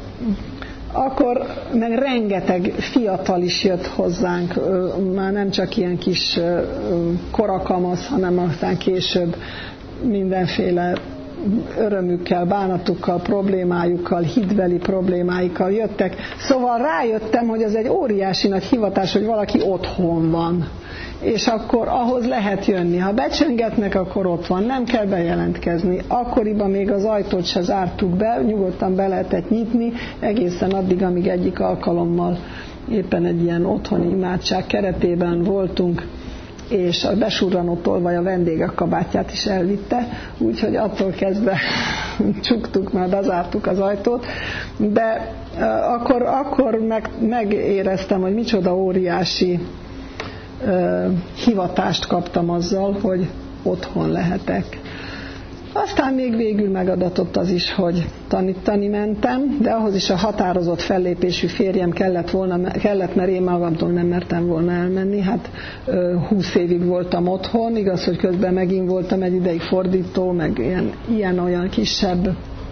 akkor meg rengeteg fiatal is jött hozzánk, már nem csak ilyen kis korakamasz, hanem aztán később mindenféle örömükkel, bánatukkal, problémájukkal, hitbeli problémáikkal jöttek. Szóval rájöttem, hogy ez egy óriási nagy hivatás, hogy valaki otthon van. És akkor ahhoz lehet jönni. Ha becsöngetnek, akkor ott van, nem kell bejelentkezni. Akkoriban még az ajtót se zártuk be, nyugodtan be lehetett nyitni, egészen addig, amíg egyik alkalommal éppen egy ilyen otthoni imádság keretében voltunk, és a besurranó tolvaj a vendégek kabátját is elvitte, úgyhogy attól kezdve csuktuk, már bezártuk az ajtót, de uh, akkor, akkor meg, megéreztem, hogy micsoda óriási uh, hivatást kaptam azzal, hogy otthon lehetek. Aztán még végül megadatott az is, hogy tanítani mentem, de ahhoz is a határozott fellépésű férjem kellett volna, kellett, mert én magamtól nem mertem volna elmenni. Hát húsz évig voltam otthon, igaz, hogy közben megint voltam egy ideig fordító, meg ilyen, ilyen-olyan kisebb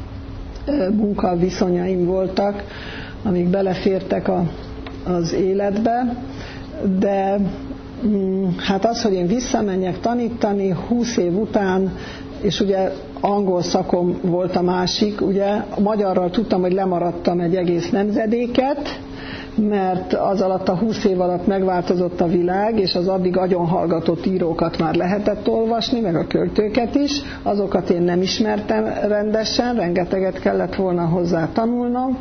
munkaviszonyaim voltak, amik belefértek a, az életbe, de hát az, hogy én visszamenjek tanítani húsz év után, és ugye angol szakom volt a másik, ugye a magyarral tudtam, hogy lemaradtam egy egész nemzedéket, mert az alatt a húsz év alatt megváltozott a világ, és az addig agyonhallgatott írókat már lehetett olvasni, meg a költőket is, azokat én nem ismertem rendesen, rengeteget kellett volna hozzá tanulnom.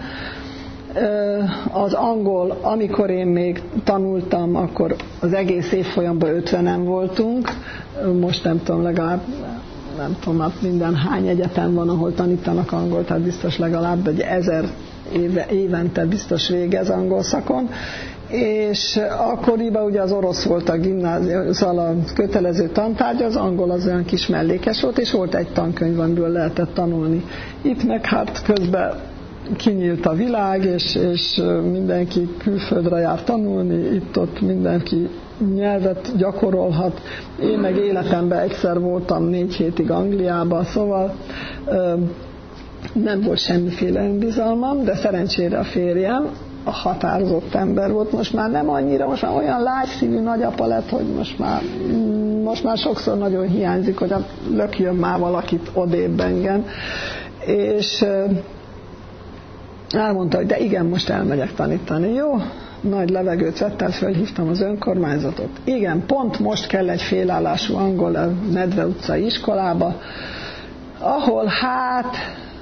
Az angol, amikor én még tanultam, akkor az egész évfolyamban ötvenen voltunk, most nem tudom, legalább nem tudom, hát minden hány egyetem van, ahol tanítanak angol, tehát biztos legalább egy ezer éve, évente biztos végez angol szakon, és akkoriban ugye az orosz volt a gimnázium, szóval a kötelező tantárgy, az angol az olyan kis mellékes volt, és volt egy tankönyv, amiből lehetett tanulni. Itt meg hát közben kinyílt a világ, és, és mindenki külföldre jár tanulni, itt-ott mindenki nyelvet gyakorolhat. Én meg életemben egyszer voltam négy hétig Angliában, szóval ö, nem volt semmiféle önbizalmam, de szerencsére a férjem a határozott ember volt, most már nem annyira, most már olyan lágyszívű nagyapa lett, hogy most már, most már sokszor nagyon hiányzik, hogy lökjön már valakit odébb engem. És ö, elmondta, hogy de igen, most elmegyek tanítani. Jó, nagy levegőt vettem, fölhívtam az önkormányzatot. Igen, pont most kell egy félállású angol a Medve utcai iskolába, ahol hát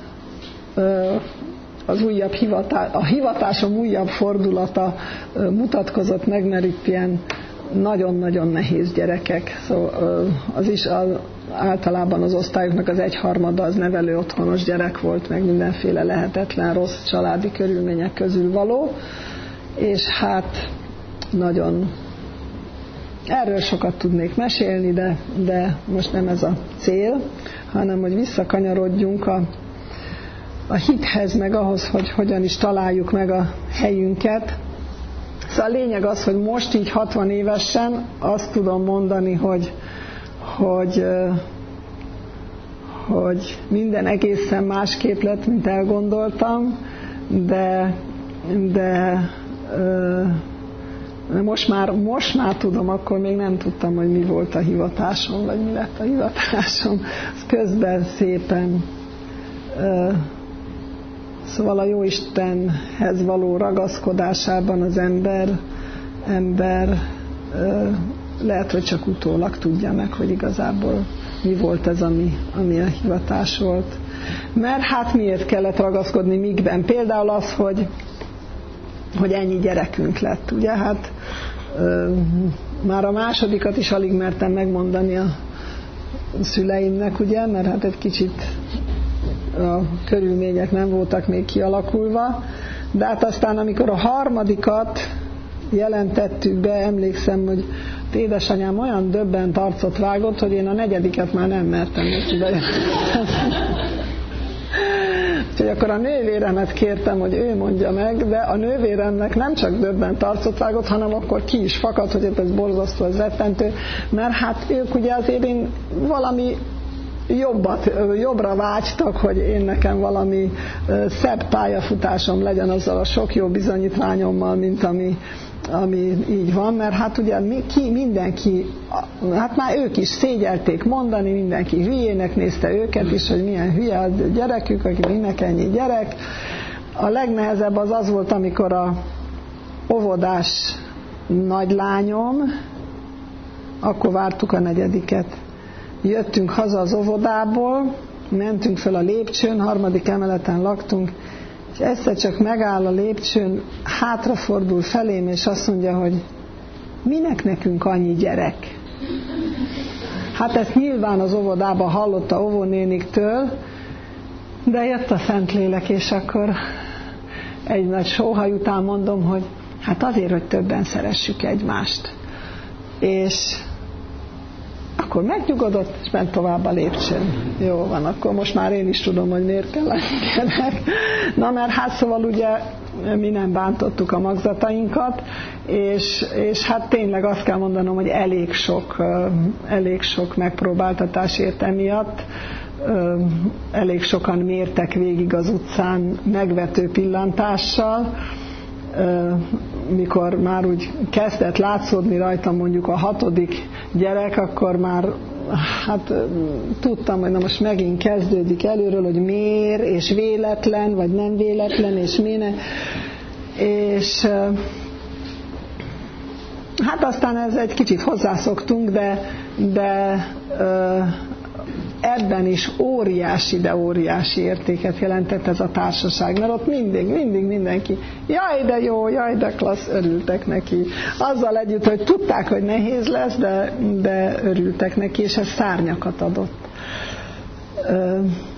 az újabb hivatás, a hivatásom újabb fordulata mutatkozott meg, mert itt ilyen nagyon-nagyon nehéz gyerekek. Szóval az is az, általában az osztályoknak az egyharmada az nevelő otthonos gyerek volt, meg mindenféle lehetetlen rossz családi körülmények közül való, és hát nagyon erről sokat tudnék mesélni, de, de most nem ez a cél, hanem hogy visszakanyarodjunk a, a hithez, meg ahhoz, hogy hogyan is találjuk meg a helyünket. Szóval a lényeg az, hogy most így hatvan évesen azt tudom mondani, hogy, hogy, hogy minden egészen másképp lett, mint elgondoltam, de, de most már, most már tudom, akkor még nem tudtam, hogy mi volt a hivatásom, vagy mi lett a hivatásom. Az közben szépen szóval a Jóistenhez való ragaszkodásában az ember, ember lehet, hogy csak utólag tudja meg, hogy igazából mi volt ez, ami, ami a hivatás volt. Mert hát miért kellett ragaszkodni mikben? Például az, hogy, hogy ennyi gyerekünk lett. Ugye hát már a másodikat is alig mertem megmondani a szüleimnek, ugye, mert hát egy kicsit a körülmények nem voltak még kialakulva, de hát aztán amikor a harmadikat jelentettük be, emlékszem, hogy édesanyám olyan döbbent arcot vágott, hogy én a negyediket már nem mertem neki bejelenteni. Úgyhogy akkor a nővéremet kértem, hogy ő mondja meg, de a nővéremnek nem csak döbbent arcot vágott, hanem akkor ki is fakadt, hogy ez borzasztó, ez rettentő, mert hát ők ugye azért én valami jobbat, jobbra vágytak, hogy én nekem valami szebb pályafutásom legyen azzal a sok jó bizonyítványommal, mint ami, ami így van, mert hát ugye ki, mindenki, hát már ők is szégyelték mondani, mindenki hülyének nézte őket is, hogy milyen hülye a gyerekük, aki minek ennyi gyerek. A legnehezebb az az volt, amikor a óvodás nagylányom, akkor vártuk a negyediket. Jöttünk haza az óvodából, mentünk fel a lépcsőn, harmadik emeleten laktunk, és egyszer csak megáll a lépcsőn, hátrafordul felém, és azt mondja, hogy minek nekünk annyi gyerek? Hát ezt nyilván az óvodában hallotta óvónéniktől, de jött a Szentlélek, és akkor egy nagy sóhaj után mondom, hogy hát azért, hogy többen szeressük egymást. És akkor megnyugodott, és ment tovább a lépcsőn. Jó van, akkor most már én is tudom, hogy miért kell ennek. Na, mert hát szóval ugye mi nem bántottuk a magzatainkat, és, és hát tényleg azt kell mondanom, hogy elég sok, elég sok megpróbáltatás ért emiatt. Elég sokan mértek végig az utcán megvető pillantással, mikor már úgy kezdett látszódni rajtam mondjuk a hatodik gyerek, akkor már hát tudtam, hogy na most megint kezdődik előről, hogy miért, és véletlen, vagy nem véletlen, és minek. És hát aztán ez egy kicsit hozzászoktunk, de, de ebben is óriási, de óriási értéket jelentett ez a társaság, mert ott mindig, mindig mindenki, jaj, de jó, jaj, de klassz, örültek neki. Azzal együtt, hogy tudták, hogy nehéz lesz, de, de örültek neki, és ez szárnyakat adott. Ö,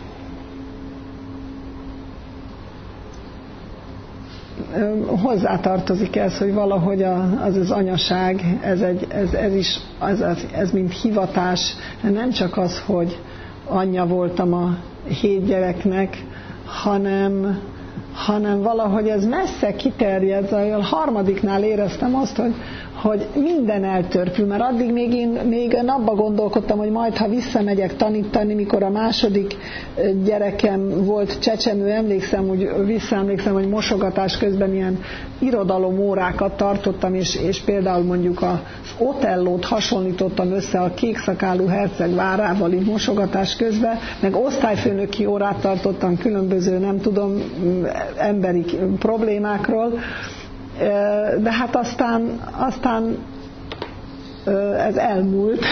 hozzátartozik ez, hogy valahogy az az anyaság, ez, egy, ez, ez is, ez, ez mint hivatás, nem csak az, hogy anyja voltam a hét gyereknek, hanem, hanem valahogy ez messze kiterjed, a harmadiknál éreztem azt, hogy, hogy minden eltörpül, mert addig még én még abba gondolkodtam, hogy majd, ha visszamegyek tanítani, mikor a második gyerekem volt csecsemő, emlékszem, úgy visszaemlékszem, hogy mosogatás közben ilyen irodalomórákat tartottam, és, és például mondjuk az Otellót hasonlítottam össze a kékszakálú herceg várával így mosogatás közben, meg osztályfőnöki órát tartottam különböző, nem tudom, emberi problémákról, de hát aztán, aztán ez elmúlt,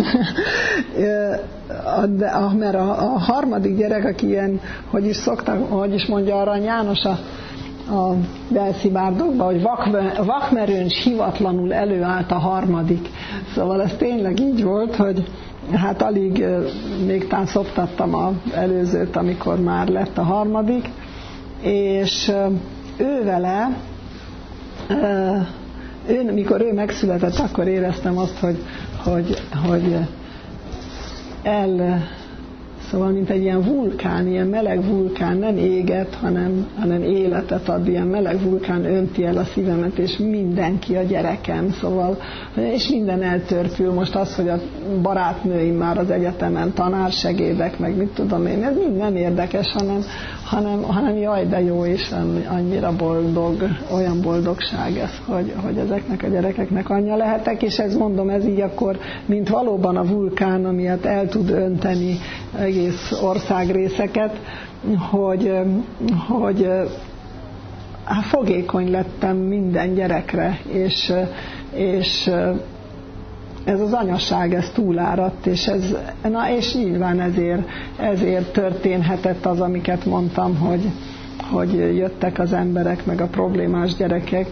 mert a, a harmadik gyerek, aki ilyen, hogy is szoktak, hogy is mondja Arany János a, a Belszimárdokban, hogy vakmerőncs hivatlanul előállt a harmadik. Szóval ez tényleg így volt, hogy hát alig még tán szoptattam az előzőt, amikor már lett a harmadik, és ő vele, ő, mikor ő megszületett, akkor éreztem azt, hogy, hogy, hogy el, szóval mint egy ilyen vulkán, ilyen meleg vulkán, nem éget, hanem, hanem életet ad, ilyen meleg vulkán önti el a szívemet, és mindenki a gyerekem, szóval, és minden eltörpül. Most az, hogy a barátnőim már az egyetemen tanársegédek, meg mit tudom én, ez mind nem érdekes, hanem, hanem, hanem jaj, de jó, és annyira boldog, olyan boldogság ez, hogy, hogy ezeknek a gyerekeknek anyja lehetek, és ez mondom, ez így akkor, mint valóban a vulkán, amilyet el tud önteni egész országrészeket, hogy, hogy hát fogékony lettem minden gyerekre, és, és ez az anyaság, ez túláradt, és, ez, na és nyilván ezért, ezért történhetett az, amiket mondtam, hogy, hogy jöttek az emberek, meg a problémás gyerekek,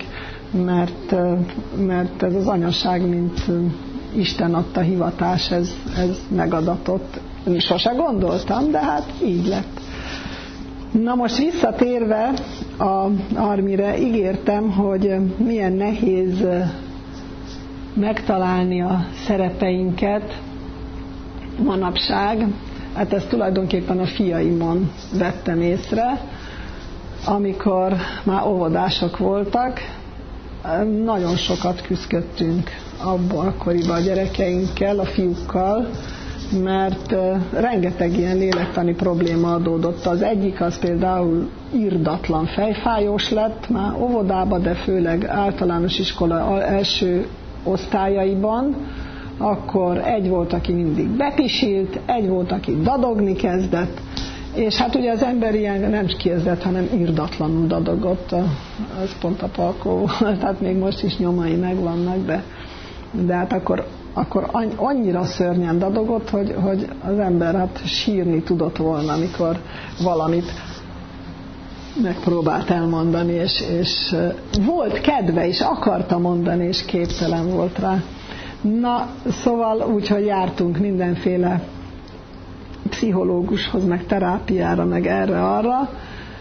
mert, mert ez az anyaság, mint Isten adta hivatás, ez, ez megadatott. Sose gondoltam, de hát így lett. Na most visszatérve a Armire, ígértem, hogy milyen nehéz megtalálni a szerepeinket manapság. Hát ezt tulajdonképpen a fiaimon vettem észre, amikor már óvodások voltak, nagyon sokat küzdöttünk abban akkoriban a gyerekeinkkel, a fiúkkal, mert rengeteg ilyen lélektani probléma adódott. Az egyik az például irdatlan fejfájós lett már óvodába, de főleg általános iskola első osztályaiban. Akkor egy volt, aki mindig bepisilt, egy volt, aki dadogni kezdett, és hát ugye az ember ilyen nem kezdett, hanem irdatlanul dadogott, az pont a Palkó volt, tehát még most is nyomai megvannak, de, de hát akkor, akkor annyira szörnyen dadogott, hogy, hogy az ember hát sírni tudott volna, amikor valamit megpróbált elmondani, és, és volt kedve, és akarta mondani, és képtelen volt rá. Na, szóval úgy, hogy jártunk mindenféle pszichológushoz, meg terápiára, meg erre-arra,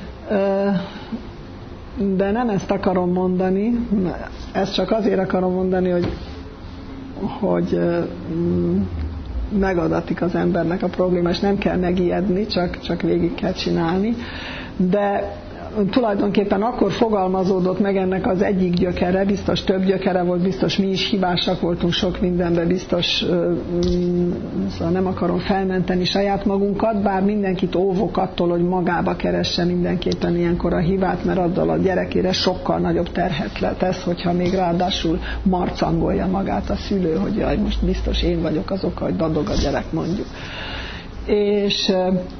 de nem ezt akarom mondani, ezt csak azért akarom mondani, hogy, hogy megadatik az embernek a probléma, és nem kell megijedni, csak, csak végig kell csinálni, de tulajdonképpen akkor fogalmazódott meg ennek az egyik gyökere, biztos több gyökere volt, biztos mi is hibásak voltunk sok mindenben, biztos szóval nem akarom felmenteni saját magunkat, bár mindenkit óvok attól, hogy magába keresse mindenképpen ilyenkor a hibát, mert azzal a gyerekére sokkal nagyobb terhet tesz, hogyha még ráadásul marcangolja magát a szülő, hogy jaj, most biztos én vagyok az oka, hogy dadog a gyerek, mondjuk. És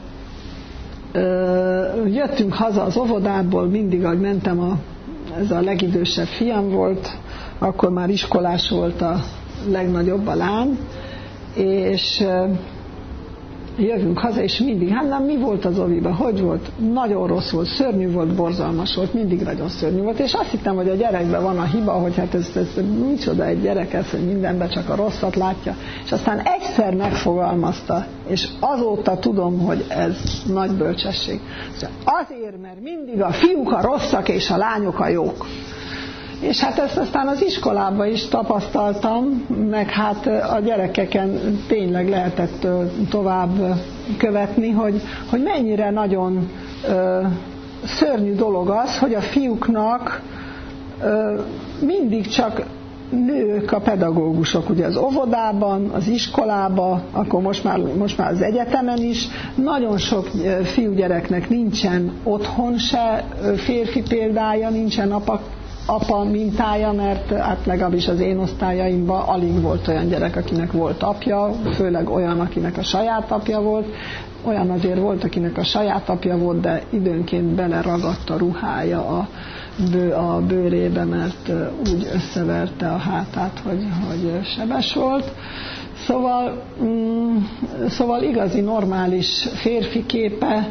jöttünk haza az óvodából, mindig, ahogy mentem, a, ez a legidősebb fiam volt, akkor már iskolás volt a legnagyobb, a lány, és jövünk haza, és mindig, hát nem, mi volt az oviban, hogy volt? Nagyon rossz volt, szörnyű volt, borzalmas volt, mindig nagyon szörnyű volt, és azt hittem, hogy a gyerekben van a hiba, hogy hát ez, ez micsoda egy gyerek ez, hogy mindenben csak a rosszat látja, és aztán egyszer megfogalmazta, és azóta tudom, hogy ez nagy bölcsesség. Azért, mert mindig a fiúk a rosszak, és a lányok a jók. És hát ezt aztán az iskolában is tapasztaltam, meg hát a gyerekeken tényleg lehetett tovább követni, hogy, hogy mennyire nagyon ö, szörnyű dolog az, hogy a fiúknak ö, mindig csak nők a pedagógusok, ugye az óvodában, az iskolában, akkor most már, most már az egyetemen is, nagyon sok fiúgyereknek nincsen otthon se férfi példája, nincsen apa apa mintája, mert hát legalábbis az én osztályaimban alig volt olyan gyerek, akinek volt apja, főleg olyan, akinek a saját apja volt. Olyan azért volt, akinek a saját apja volt, de időnként beleragadt a ruhája a, bő, a bőrébe, mert úgy összeverte a hátát, hogy, hogy sebes volt. Szóval, mm, szóval igazi normális férfi képe,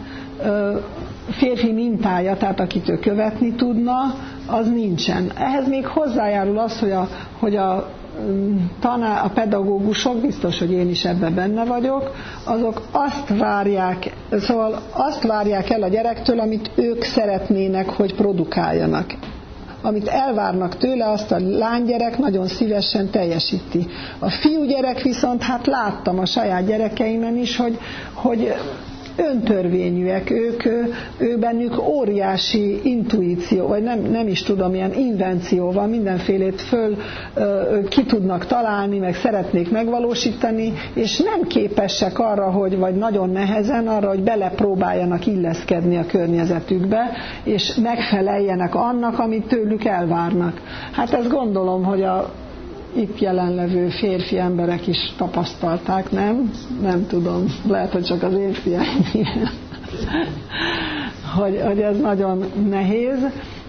férfi mintája, tehát akit ő követni tudna, az nincsen. Ehhez még hozzájárul az, hogy a, hogy a, taná, a pedagógusok, biztos, hogy én is ebben benne vagyok, azok azt várják, szóval azt várják el a gyerektől, amit ők szeretnének, hogy produkáljanak. Amit elvárnak tőle, azt a lánygyerek nagyon szívesen teljesíti. A fiúgyerek viszont, hát láttam a saját gyerekeimen is, hogy, hogy öntörvényűek, ők, ő bennük óriási intuíció, vagy nem, nem is tudom, ilyen invencióval mindenfélét föl ki tudnak találni, meg szeretnék megvalósítani, és nem képesek arra, hogy, vagy nagyon nehezen arra, hogy belepróbáljanak illeszkedni a környezetükbe, és megfeleljenek annak, amit tőlük elvárnak. Hát ezt gondolom, hogy a itt jelenlevő férfi emberek is tapasztalták, nem? Nem tudom, lehet, hogy csak az én fiaim ilyen. hogy, hogy ez nagyon nehéz.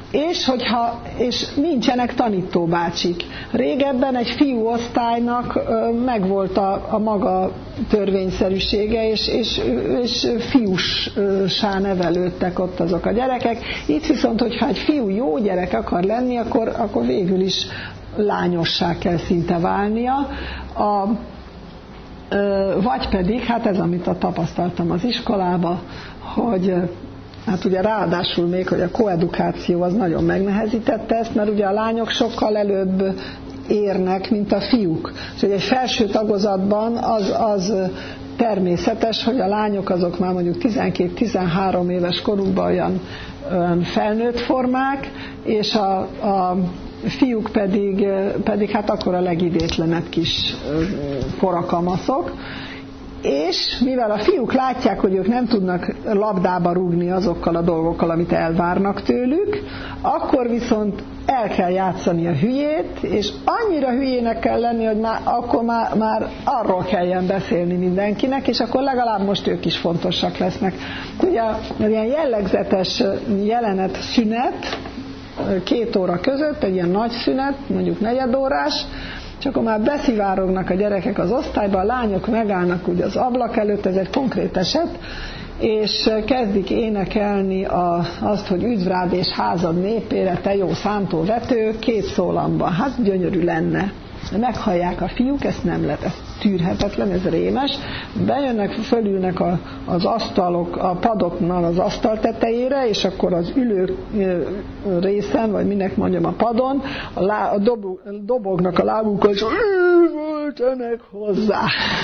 és, hogyha, és nincsenek tanítóbácsik. Régebben egy fiú osztálynak megvolt a, a maga törvényszerűsége, és, és, és fiússá nevelődtek ott azok a gyerekek. Itt viszont, hogyha egy fiú jó gyerek akar lenni, akkor, akkor végül is lányossá kell szinte válnia. A, vagy pedig, hát ez, amit a tapasztaltam az iskolába, hogy hát ugye ráadásul még, hogy a koedukáció az nagyon megnehezítette ezt, mert ugye a lányok sokkal előbb érnek, mint a fiúk. Úgyhogy egy felső tagozatban az, az természetes, hogy a lányok azok már mondjuk tizenkét-tizenhárom éves korukban olyan, olyan felnőtt formák, és a, a fiúk pedig, pedig hát akkor a legidétlenebb kis korakamaszok. És mivel a fiúk látják, hogy ők nem tudnak labdába rúgni azokkal a dolgokkal, amit elvárnak tőlük, akkor viszont el kell játszani a hülyét, és annyira hülyének kell lenni, hogy már, akkor már, már arról kelljen beszélni mindenkinek, és akkor legalább most ők is fontosak lesznek. Ugye ilyen jellegzetes jelenet szünet, két óra között, egy ilyen nagy szünet, mondjuk negyedórás, és akkor már beszivárognak a gyerekek az osztályba, a lányok megállnak ugye az ablak előtt, ez egy konkrét eset, és kezdik énekelni a, azt, hogy üdv rád és házad népére, te jó számtóvető, két szólamban. Hát gyönyörű lenne. De meghallják a fiúk, ezt nem lehet, ez tűrhetetlen, ez rémes. Bejönnek, fölülnek a, az asztalok, a padoknál az asztal tetejére, és akkor az ülő részen, vagy minek mondjam, a padon, a, lá, a dob, dobognak a lábukkal, és üvöltenek hozzá.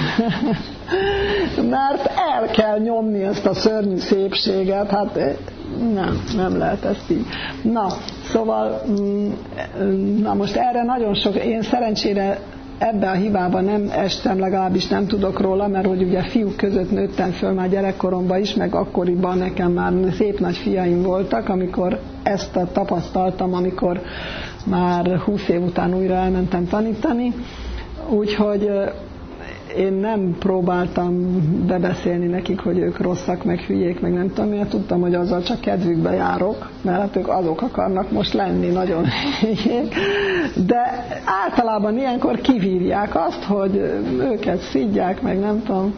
Mert el kell nyomni ezt a szörnyű szépséget, hát nem, nem lehet ezt így. Na, szóval, na most erre nagyon sok, én szerencsére ebbe a hibába nem estem, legalábbis nem tudok róla, mert hogy ugye fiúk között nőttem föl már gyerekkoromban is, meg akkoriban nekem már szép nagy fiaim voltak, amikor ezt tapasztaltam, amikor már húsz év után újra elmentem tanítani, úgyhogy én nem próbáltam bebeszélni nekik, hogy ők rosszak, meg hülyék, meg nem tudom, én tudtam, hogy azzal csak kedvükbe járok, mert hát ők azok akarnak most lenni, nagyon hülyék, de általában ilyenkor kivírják azt, hogy őket szidják, meg nem tudom,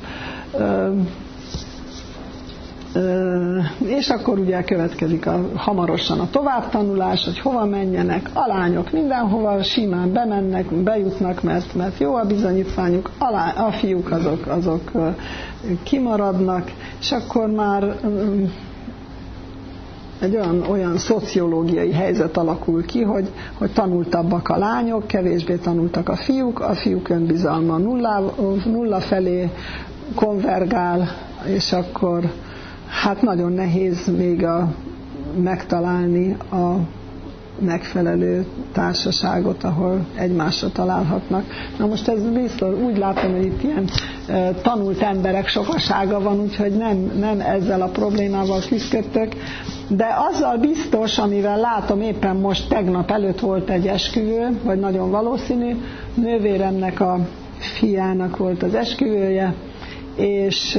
és akkor ugye következik a, hamarosan a továbbtanulás, hogy hova menjenek, a lányok mindenhova simán bemennek, bejutnak, mert, mert jó a bizonyítványuk, a, lá, a fiúk azok, azok kimaradnak, és akkor már egy olyan, olyan szociológiai helyzet alakul ki, hogy, hogy tanultabbak a lányok, kevésbé tanultak a fiúk, a fiúk önbizalma nulla, nulla felé konvergál, és akkor hát nagyon nehéz még a, megtalálni a megfelelő társaságot, ahol egymásra találhatnak. Na most ez biztos, úgy látom, hogy itt ilyen e, tanult emberek sokasága van, úgyhogy nem, nem ezzel a problémával küzdködtök, de azzal biztos, amivel látom, éppen most tegnap előtt volt egy esküvő, vagy nagyon valószínű, nővéremnek a fiának volt az esküvője, és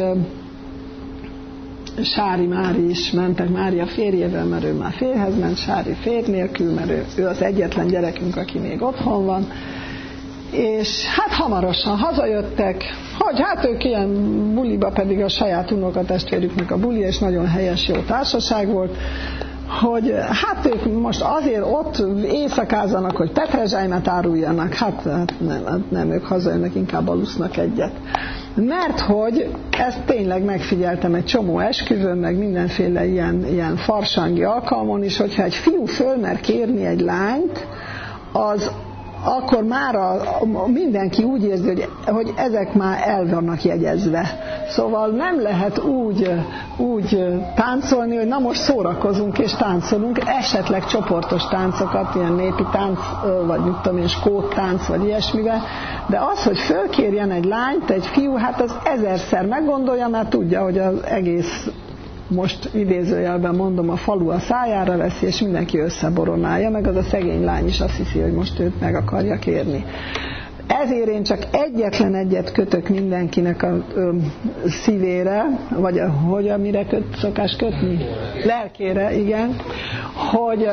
Sári Mári is mentek, Mária férjével, mert ő már férjhez ment, Sári férj nélkül, mert ő, ő az egyetlen gyerekünk, aki még otthon van, és hát hamarosan hazajöttek, hogy hát ők ilyen buliba, pedig a saját unokatestvérüknek a buli, és nagyon helyes, jó társaság volt, hogy hát ők most azért ott éjszakázanak, hogy petrezselymet áruljanak, hát, hát nem, nem, ők hazajönnek, inkább alusznak egyet. Mert hogy ezt tényleg megfigyeltem egy csomó esküvőn, meg mindenféle ilyen, ilyen farsangi alkalmon is, hogyha egy fiú fölmer kérni egy lányt, az akkor már a, a, mindenki úgy érzi, hogy, hogy ezek már el vannak jegyezve. Szóval nem lehet úgy, úgy táncolni, hogy na most szórakozunk és táncolunk, esetleg csoportos táncokat, ilyen népi tánc, vagy mit tudom én, skót tánc, vagy ilyesmivel, de az, hogy fölkérjen egy lányt, egy fiú, hát az ezerszer meggondolja, mert tudja, hogy az egész, most idézőjelben mondom, a falu a szájára veszi, és mindenki összeboronálja, meg az a szegény lány is azt hiszi, hogy most őt meg akarja kérni. ezért én csak egyetlen egyet kötök mindenkinek a ö, szívére, vagy a, hogy amire köt, szokás kötni? Lelkére, igen, hogy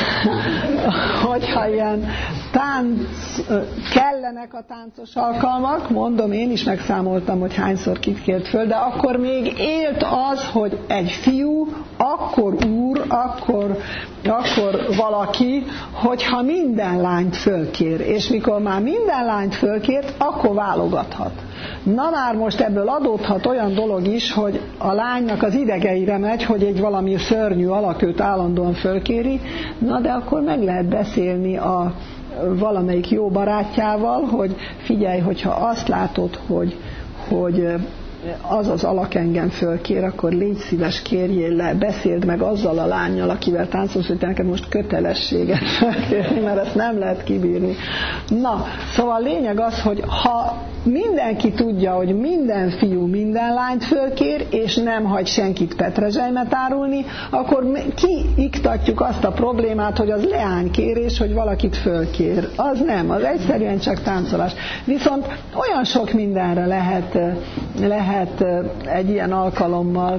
hogyha ilyen tánc, kellenek a táncos alkalmak, mondom, én is megszámoltam, hogy hányszor kit kért föl, de akkor még élt az, hogy egy fiú, akkor úr, akkor, akkor valaki, hogyha minden lányt fölkér, és mikor már minden lányt fölkért, akkor válogathat. Na már most ebből adódhat olyan dolog is, hogy a lánynak az idegeire megy, hogy egy valami szörnyű alak őt állandóan fölkéri, na de akkor meg lehet beszélni a valamelyik jó barátjával, hogy figyelj, hogyha azt látod, hogy, hogy az az alak engem fölkér, akkor légy szíves, kérjél le, beszéld meg azzal a lánnyal, akivel táncolsz, hogy te neked most kötelességet felkérni, mert ezt nem lehet kibírni. Na, szóval a lényeg az, hogy ha mindenki tudja, hogy minden fiú minden lányt fölkér, és nem hagy senkit petrezselymet árulni, akkor kiiktatjuk azt a problémát, hogy az leánykérés, hogy valakit fölkér. Az nem, az egyszerűen csak táncolás. Viszont olyan sok mindenre lehet, lehet egy ilyen alkalommal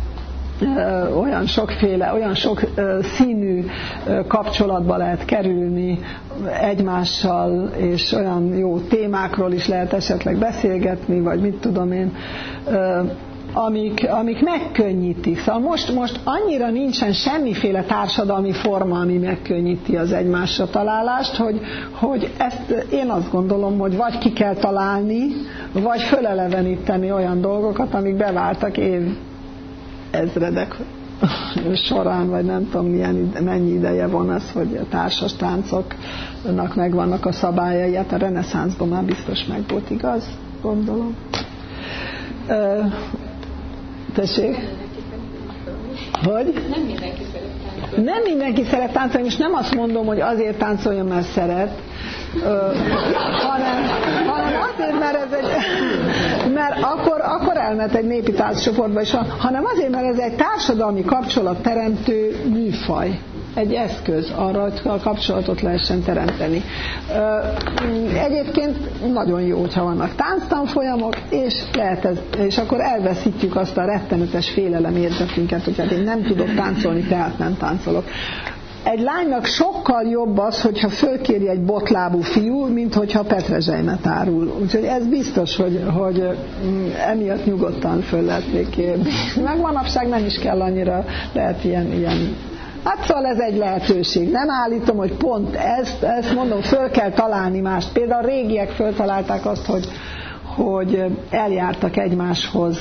olyan sokféle, olyan sok színű kapcsolatba lehet kerülni egymással, és olyan jó témákról is lehet esetleg beszélgetni, vagy mit tudom én, amik, amik megkönnyítik. Szóval most, most annyira nincsen semmiféle társadalmi forma, ami megkönnyíti az egymásra találást, hogy, hogy ezt én azt gondolom, hogy vagy ki kell találni, vagy föleleveníteni olyan dolgokat, amik beváltak év ezredek során, vagy nem tudom milyen, mennyi ideje van az, hogy a társas táncoknak megvannak a szabályai, hát a reneszánszban már biztos meg volt, igaz? Gondolom. Ö, tessék? Hogy? Nem mindenki szeret táncolni. Nem mindenki szeret táncolni, és nem azt mondom, hogy azért táncoljon, mert szeret, Ö, hanem, hanem azért, mert ez egy, mert akkor, akkor elment egy népi tánccsoportba is, hanem azért, mert ez egy társadalmi kapcsolatteremtő műfaj, egy eszköz arra, hogy a kapcsolatot lehessen teremteni. Ö, egyébként nagyon jó, hogyha vannak tánctanfolyamok, és, lehet ez, és akkor elveszítjük azt a rettenetes félelem érzetünket, hogy hát én nem tudok táncolni, tehát nem táncolok. Egy lánynak sokkal jobb az, hogyha fölkéri egy botlábú fiú, mint hogyha petrezselymet árul. Úgyhogy ez biztos, hogy, hogy emiatt nyugodtan föl lehet még kérni. Meg manapság nem is kell annyira, lehet ilyen, ilyen. Hát szóval ez egy lehetőség. Nem állítom, hogy pont ezt, ezt mondom, föl kell találni mást. Például a régiek föltalálták azt, hogy, hogy eljártak egymáshoz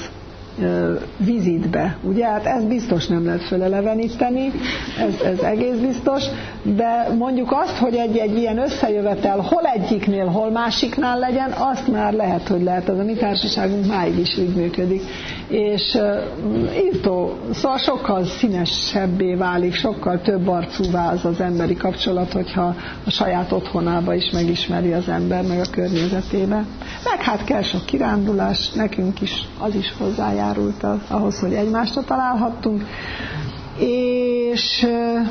vizitbe, ugye? Hát ez biztos nem lehet föleleveníteni, ez, ez egész biztos, de mondjuk azt, hogy egy, egy ilyen összejövetel hol egyiknél, hol másiknál legyen, azt már lehet, hogy lehet, az a mi társaságunk máig is így működik. És uh, írtó, szóval sokkal színesebbé válik, sokkal több arcúvá az az emberi kapcsolat, hogyha a saját otthonába is megismeri az ember, meg a környezetébe. Meg hát kell sok kirándulás, nekünk is az is hozzájárult ahhoz, hogy egymásra találhattunk. És uh,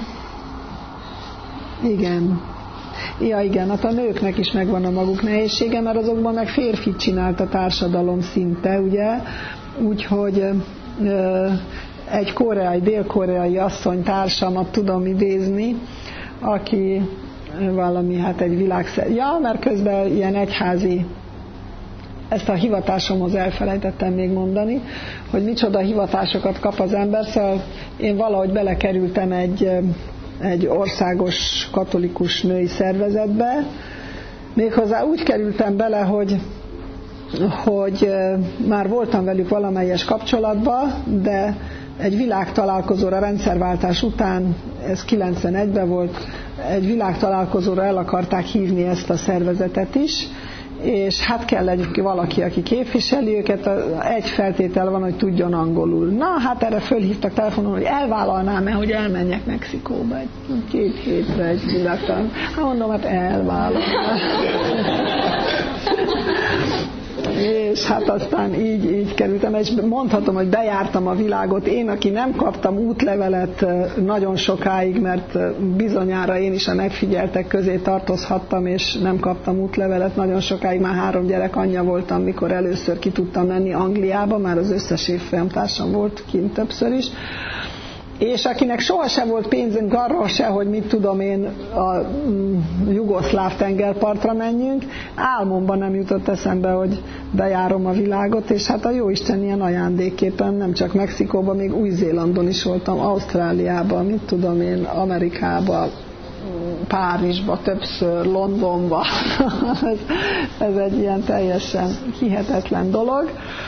igen, ja igen, hát a nőknek is megvan a maguk nehézsége, mert azokban meg férfit csinált a társadalom szinte, ugye? Úgyhogy egy koreai, dél-koreai asszony társamat tudom idézni, aki valami, hát egy világszer... Ja, mert közben ilyen egyházi, ezt a hivatásomhoz elfelejtettem még mondani, hogy micsoda hivatásokat kap az ember, szóval én valahogy belekerültem egy, egy országos katolikus női szervezetbe, méghozzá úgy kerültem bele, hogy hogy már voltam velük valamelyes kapcsolatban, de egy világtalálkozóra, rendszerváltás után, ez kilencvenegyben volt, egy világtalálkozóra el akarták hívni ezt a szervezetet is, és hát kell egy valaki, aki képviseli őket, egy feltétel van, hogy tudjon angolul. Na, hát erre fölhívtak telefonon, hogy elvállalnám-e, hogy elmenjek Mexikóba egy két hétre egy világtalálkozóra. Hát mondom, hát elvállalnám. És hát aztán így, így kerültem, és mondhatom, hogy bejártam a világot. Én, aki nem kaptam útlevelet nagyon sokáig, mert bizonyára én is a megfigyeltek közé tartozhattam, és nem kaptam útlevelet nagyon sokáig, már három gyerek anyja voltam, mikor először ki tudtam menni Angliába, már az összes évfolyamtársam volt kint többször is. És akinek sohasem volt pénzünk arra se, hogy mit tudom én, a jugoszláv tengerpartra menjünk, álmomban nem jutott eszembe, hogy bejárom a világot, és hát a jóisten ilyen ajándékképpen nem csak Mexikóban, még Új-Zélandon is voltam, Ausztráliában, mit tudom én, Amerikában, Párizsba, többször, Londonba. ez, ez egy ilyen teljesen hihetetlen dolog.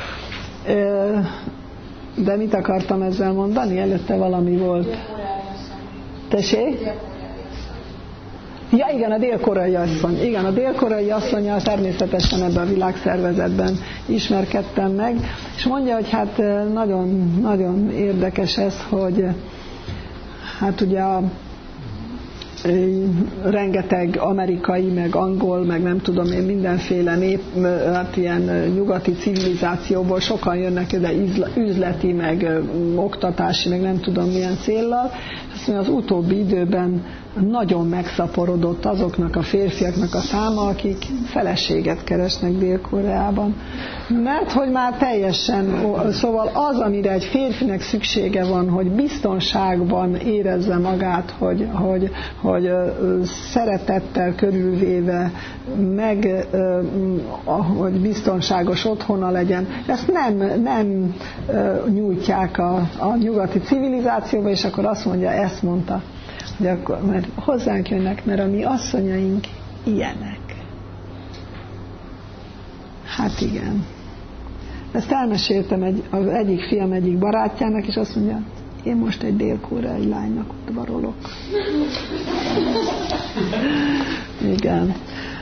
De mit akartam ezzel mondani? Előtte valami volt. Tessék? Ja, igen, a dél-koreai asszony. Igen, a dél-koreai asszonnyal természetesen ebben a világszervezetben ismerkedtem meg, és mondja, hogy hát nagyon, nagyon érdekes ez, hogy hát ugye a rengeteg amerikai, meg angol, meg nem tudom én, mindenféle nép, hát ilyen nyugati civilizációból sokan jönnek ide üzleti, meg oktatási, meg nem tudom milyen céllal. Azt mondja, az utóbbi időben nagyon megszaporodott azoknak a férfiaknak a száma, akik feleséget keresnek Dél-Koreában. Mert hogy már teljesen, szóval az, amire egy férfinek szüksége van, hogy biztonságban érezze magát, hogy, hogy, hogy szeretettel körülvéve, meg hogy biztonságos otthona legyen, ezt nem, nem nyújtják a, a nyugati civilizációba, és akkor azt mondja, ezt mondta, hogy akkor, mert hozzánk jönnek, mert a mi asszonyaink ilyenek. Hát igen. Ezt elmeséltem egy, az egyik fiam egyik barátjának, és azt mondja, én most egy dél-koreai lánynak udvarolok. Igen.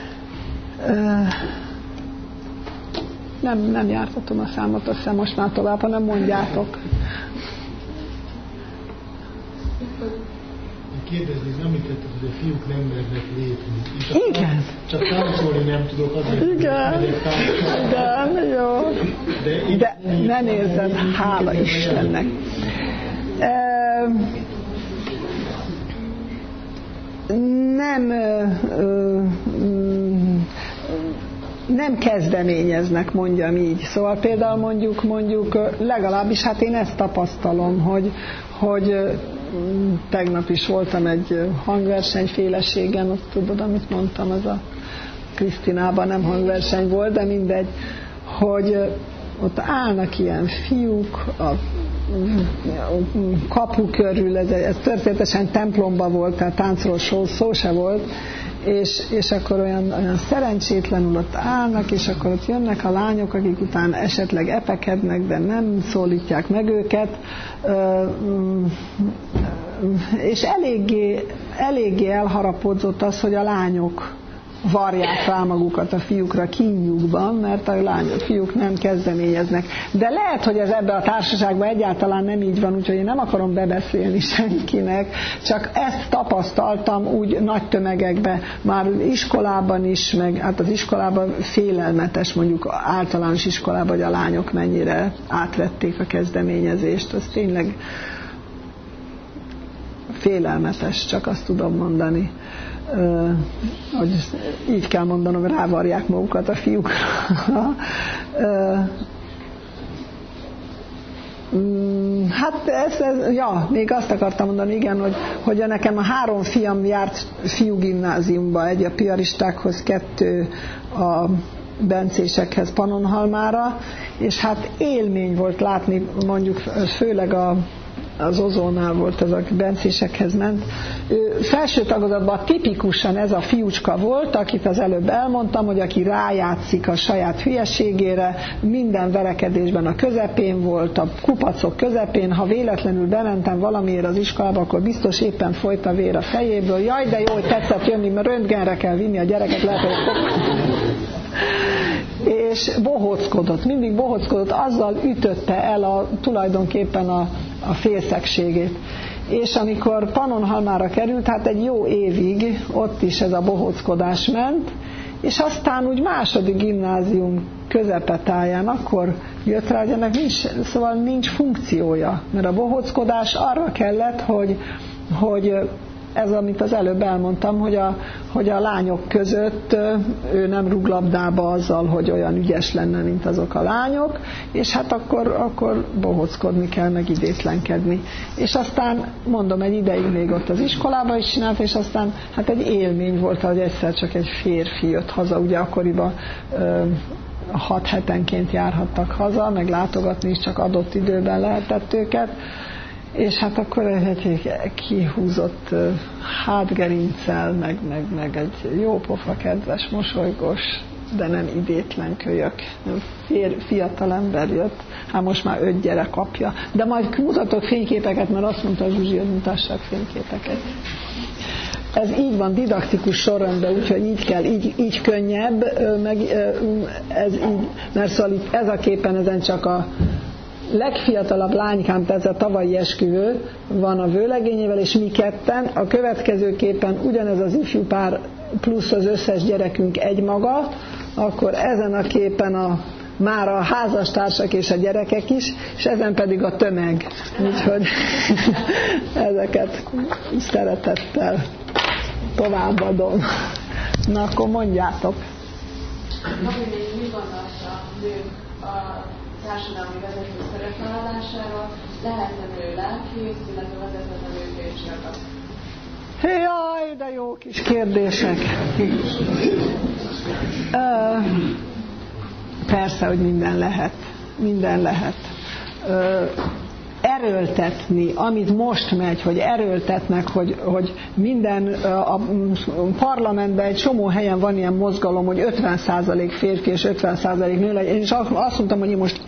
Nem, nem jártatom a számot, azt hiszem most már tovább, hanem mondjátok. Kérdezni, hogy említetted, hogy a fiúk nem mernek lépni. Igen. Csak táncolni nem tudok, azért igen. Igen, jó. De, De nem érzem, hála Istennek. Nem nem kezdeményeznek, mondjam így. Szóval például mondjuk, mondjuk legalábbis hát én ezt tapasztalom, hogy, hogy tegnap is voltam egy hangversenyféleségen, ott tudod, amit mondtam, az a Krisztinában nem hangverseny volt, de mindegy, hogy ott állnak ilyen fiúk a kapu körül, ez, ez történetesen templomban volt, tehát táncról szó, szó se volt, és, és akkor olyan, olyan szerencsétlenül ott állnak, és akkor ott jönnek a lányok, akik utána esetleg epekednek, de nem szólítják meg őket, és eléggé, eléggé elharapódzott az, hogy a lányok varják rá magukat a fiúkra kínjukban, mert a lányok, a fiúk nem kezdeményeznek. De lehet, hogy ez ebben a társaságban egyáltalán nem így van, úgyhogy én nem akarom bebeszélni senkinek, csak ezt tapasztaltam úgy nagy tömegekben, már iskolában is, meg hát az iskolában félelmetes, mondjuk általános iskolában, hogy a lányok mennyire átvették a kezdeményezést. Az tényleg félelmetes, csak azt tudom mondani. Uh, hogy így kell mondanom, rávarják magukat a fiúkra. uh, um, hát ez, ez, ja, még azt akartam mondani, igen, hogy, hogy nekem a három fiam járt fiúgimnáziumba, egy a piaristákhoz, kettő a bencésekhez Pannonhalmára, és hát élmény volt látni, mondjuk főleg a az Ozónál volt az, aki bencésekhez ment. Ő felső tagozatban tipikusan ez a fiúcska volt, akit az előbb elmondtam, hogy aki rájátszik a saját hülyeségére, minden verekedésben a közepén volt, a kupacok közepén, ha véletlenül bementem valamiért az iskolába, akkor biztos éppen folyt a vér a fejéből. Jaj, de jó, hogy tetszett jönni, mert röntgenre kell vinni a gyereket, lehet, hogy és bohóckodott, mindig bohóckodott, azzal ütötte el a, tulajdonképpen a, a félszegségét. És amikor Pannonhalmára került, hát egy jó évig ott is ez a bohóckodás ment, és aztán úgy második gimnázium közepetáján akkor jött rá, hogy ennek nincs, szóval nincs funkciója, mert a bohóckodás arra kellett, hogy, hogy ez, amit az előbb elmondtam, hogy a, hogy a lányok között ő nem rúg labdába azzal, hogy olyan ügyes lenne, mint azok a lányok, és hát akkor, akkor bohóckodni kell, meg idétlenkedni. És aztán, mondom, egy ideig még ott az iskolában is csinált, és aztán hát egy élmény volt, hogy egyszer csak egy férfi jött haza, ugye akkoriban ö, hat hetenként járhattak haza, meg látogatni is csak adott időben lehetett őket, és hát akkor egy kihúzott hátgerincel, meg, meg, meg egy jó pofa, kedves, mosolygós, de nem idétlen kölyök, fiatal ember jött, hát most már öt gyerek apja, de majd mutatok fényképeket, mert azt mondta Zsuzsi, hogy mutassak fényképeket. Ez így van didaktikus sorrendben, úgyhogy így kell, így, így könnyebb, meg ez így, mert szóval ez a képen ezen csak a legfiatalabb lánykám, tehát a tavalyi esküvő van a vőlegényével, és mi ketten, a következő képen ugyanez az ifjú pár plusz az összes gyerekünk egymaga, akkor ezen a képen a, már a házastársak és a gyerekek is, és ezen pedig a tömeg. Úgyhogy ezeket szeretettel továbbadom. Na, akkor mondjátok. Mi gondolsz a nők a társadalmi vezető szerepvállalásáról, lehetne nő lelkész, illetve vezetett a nőférfiakat? Jaj, de jó kis kérdések. Ö, persze, hogy minden lehet. Minden lehet. Ö, erőltetni, amit most megy, hogy erőltetnek, hogy, hogy minden a parlamentben egy csomó helyen van ilyen mozgalom, hogy ötven százalék férfi és ötven százalék nő legyen. Én is azt mondtam, hogy én most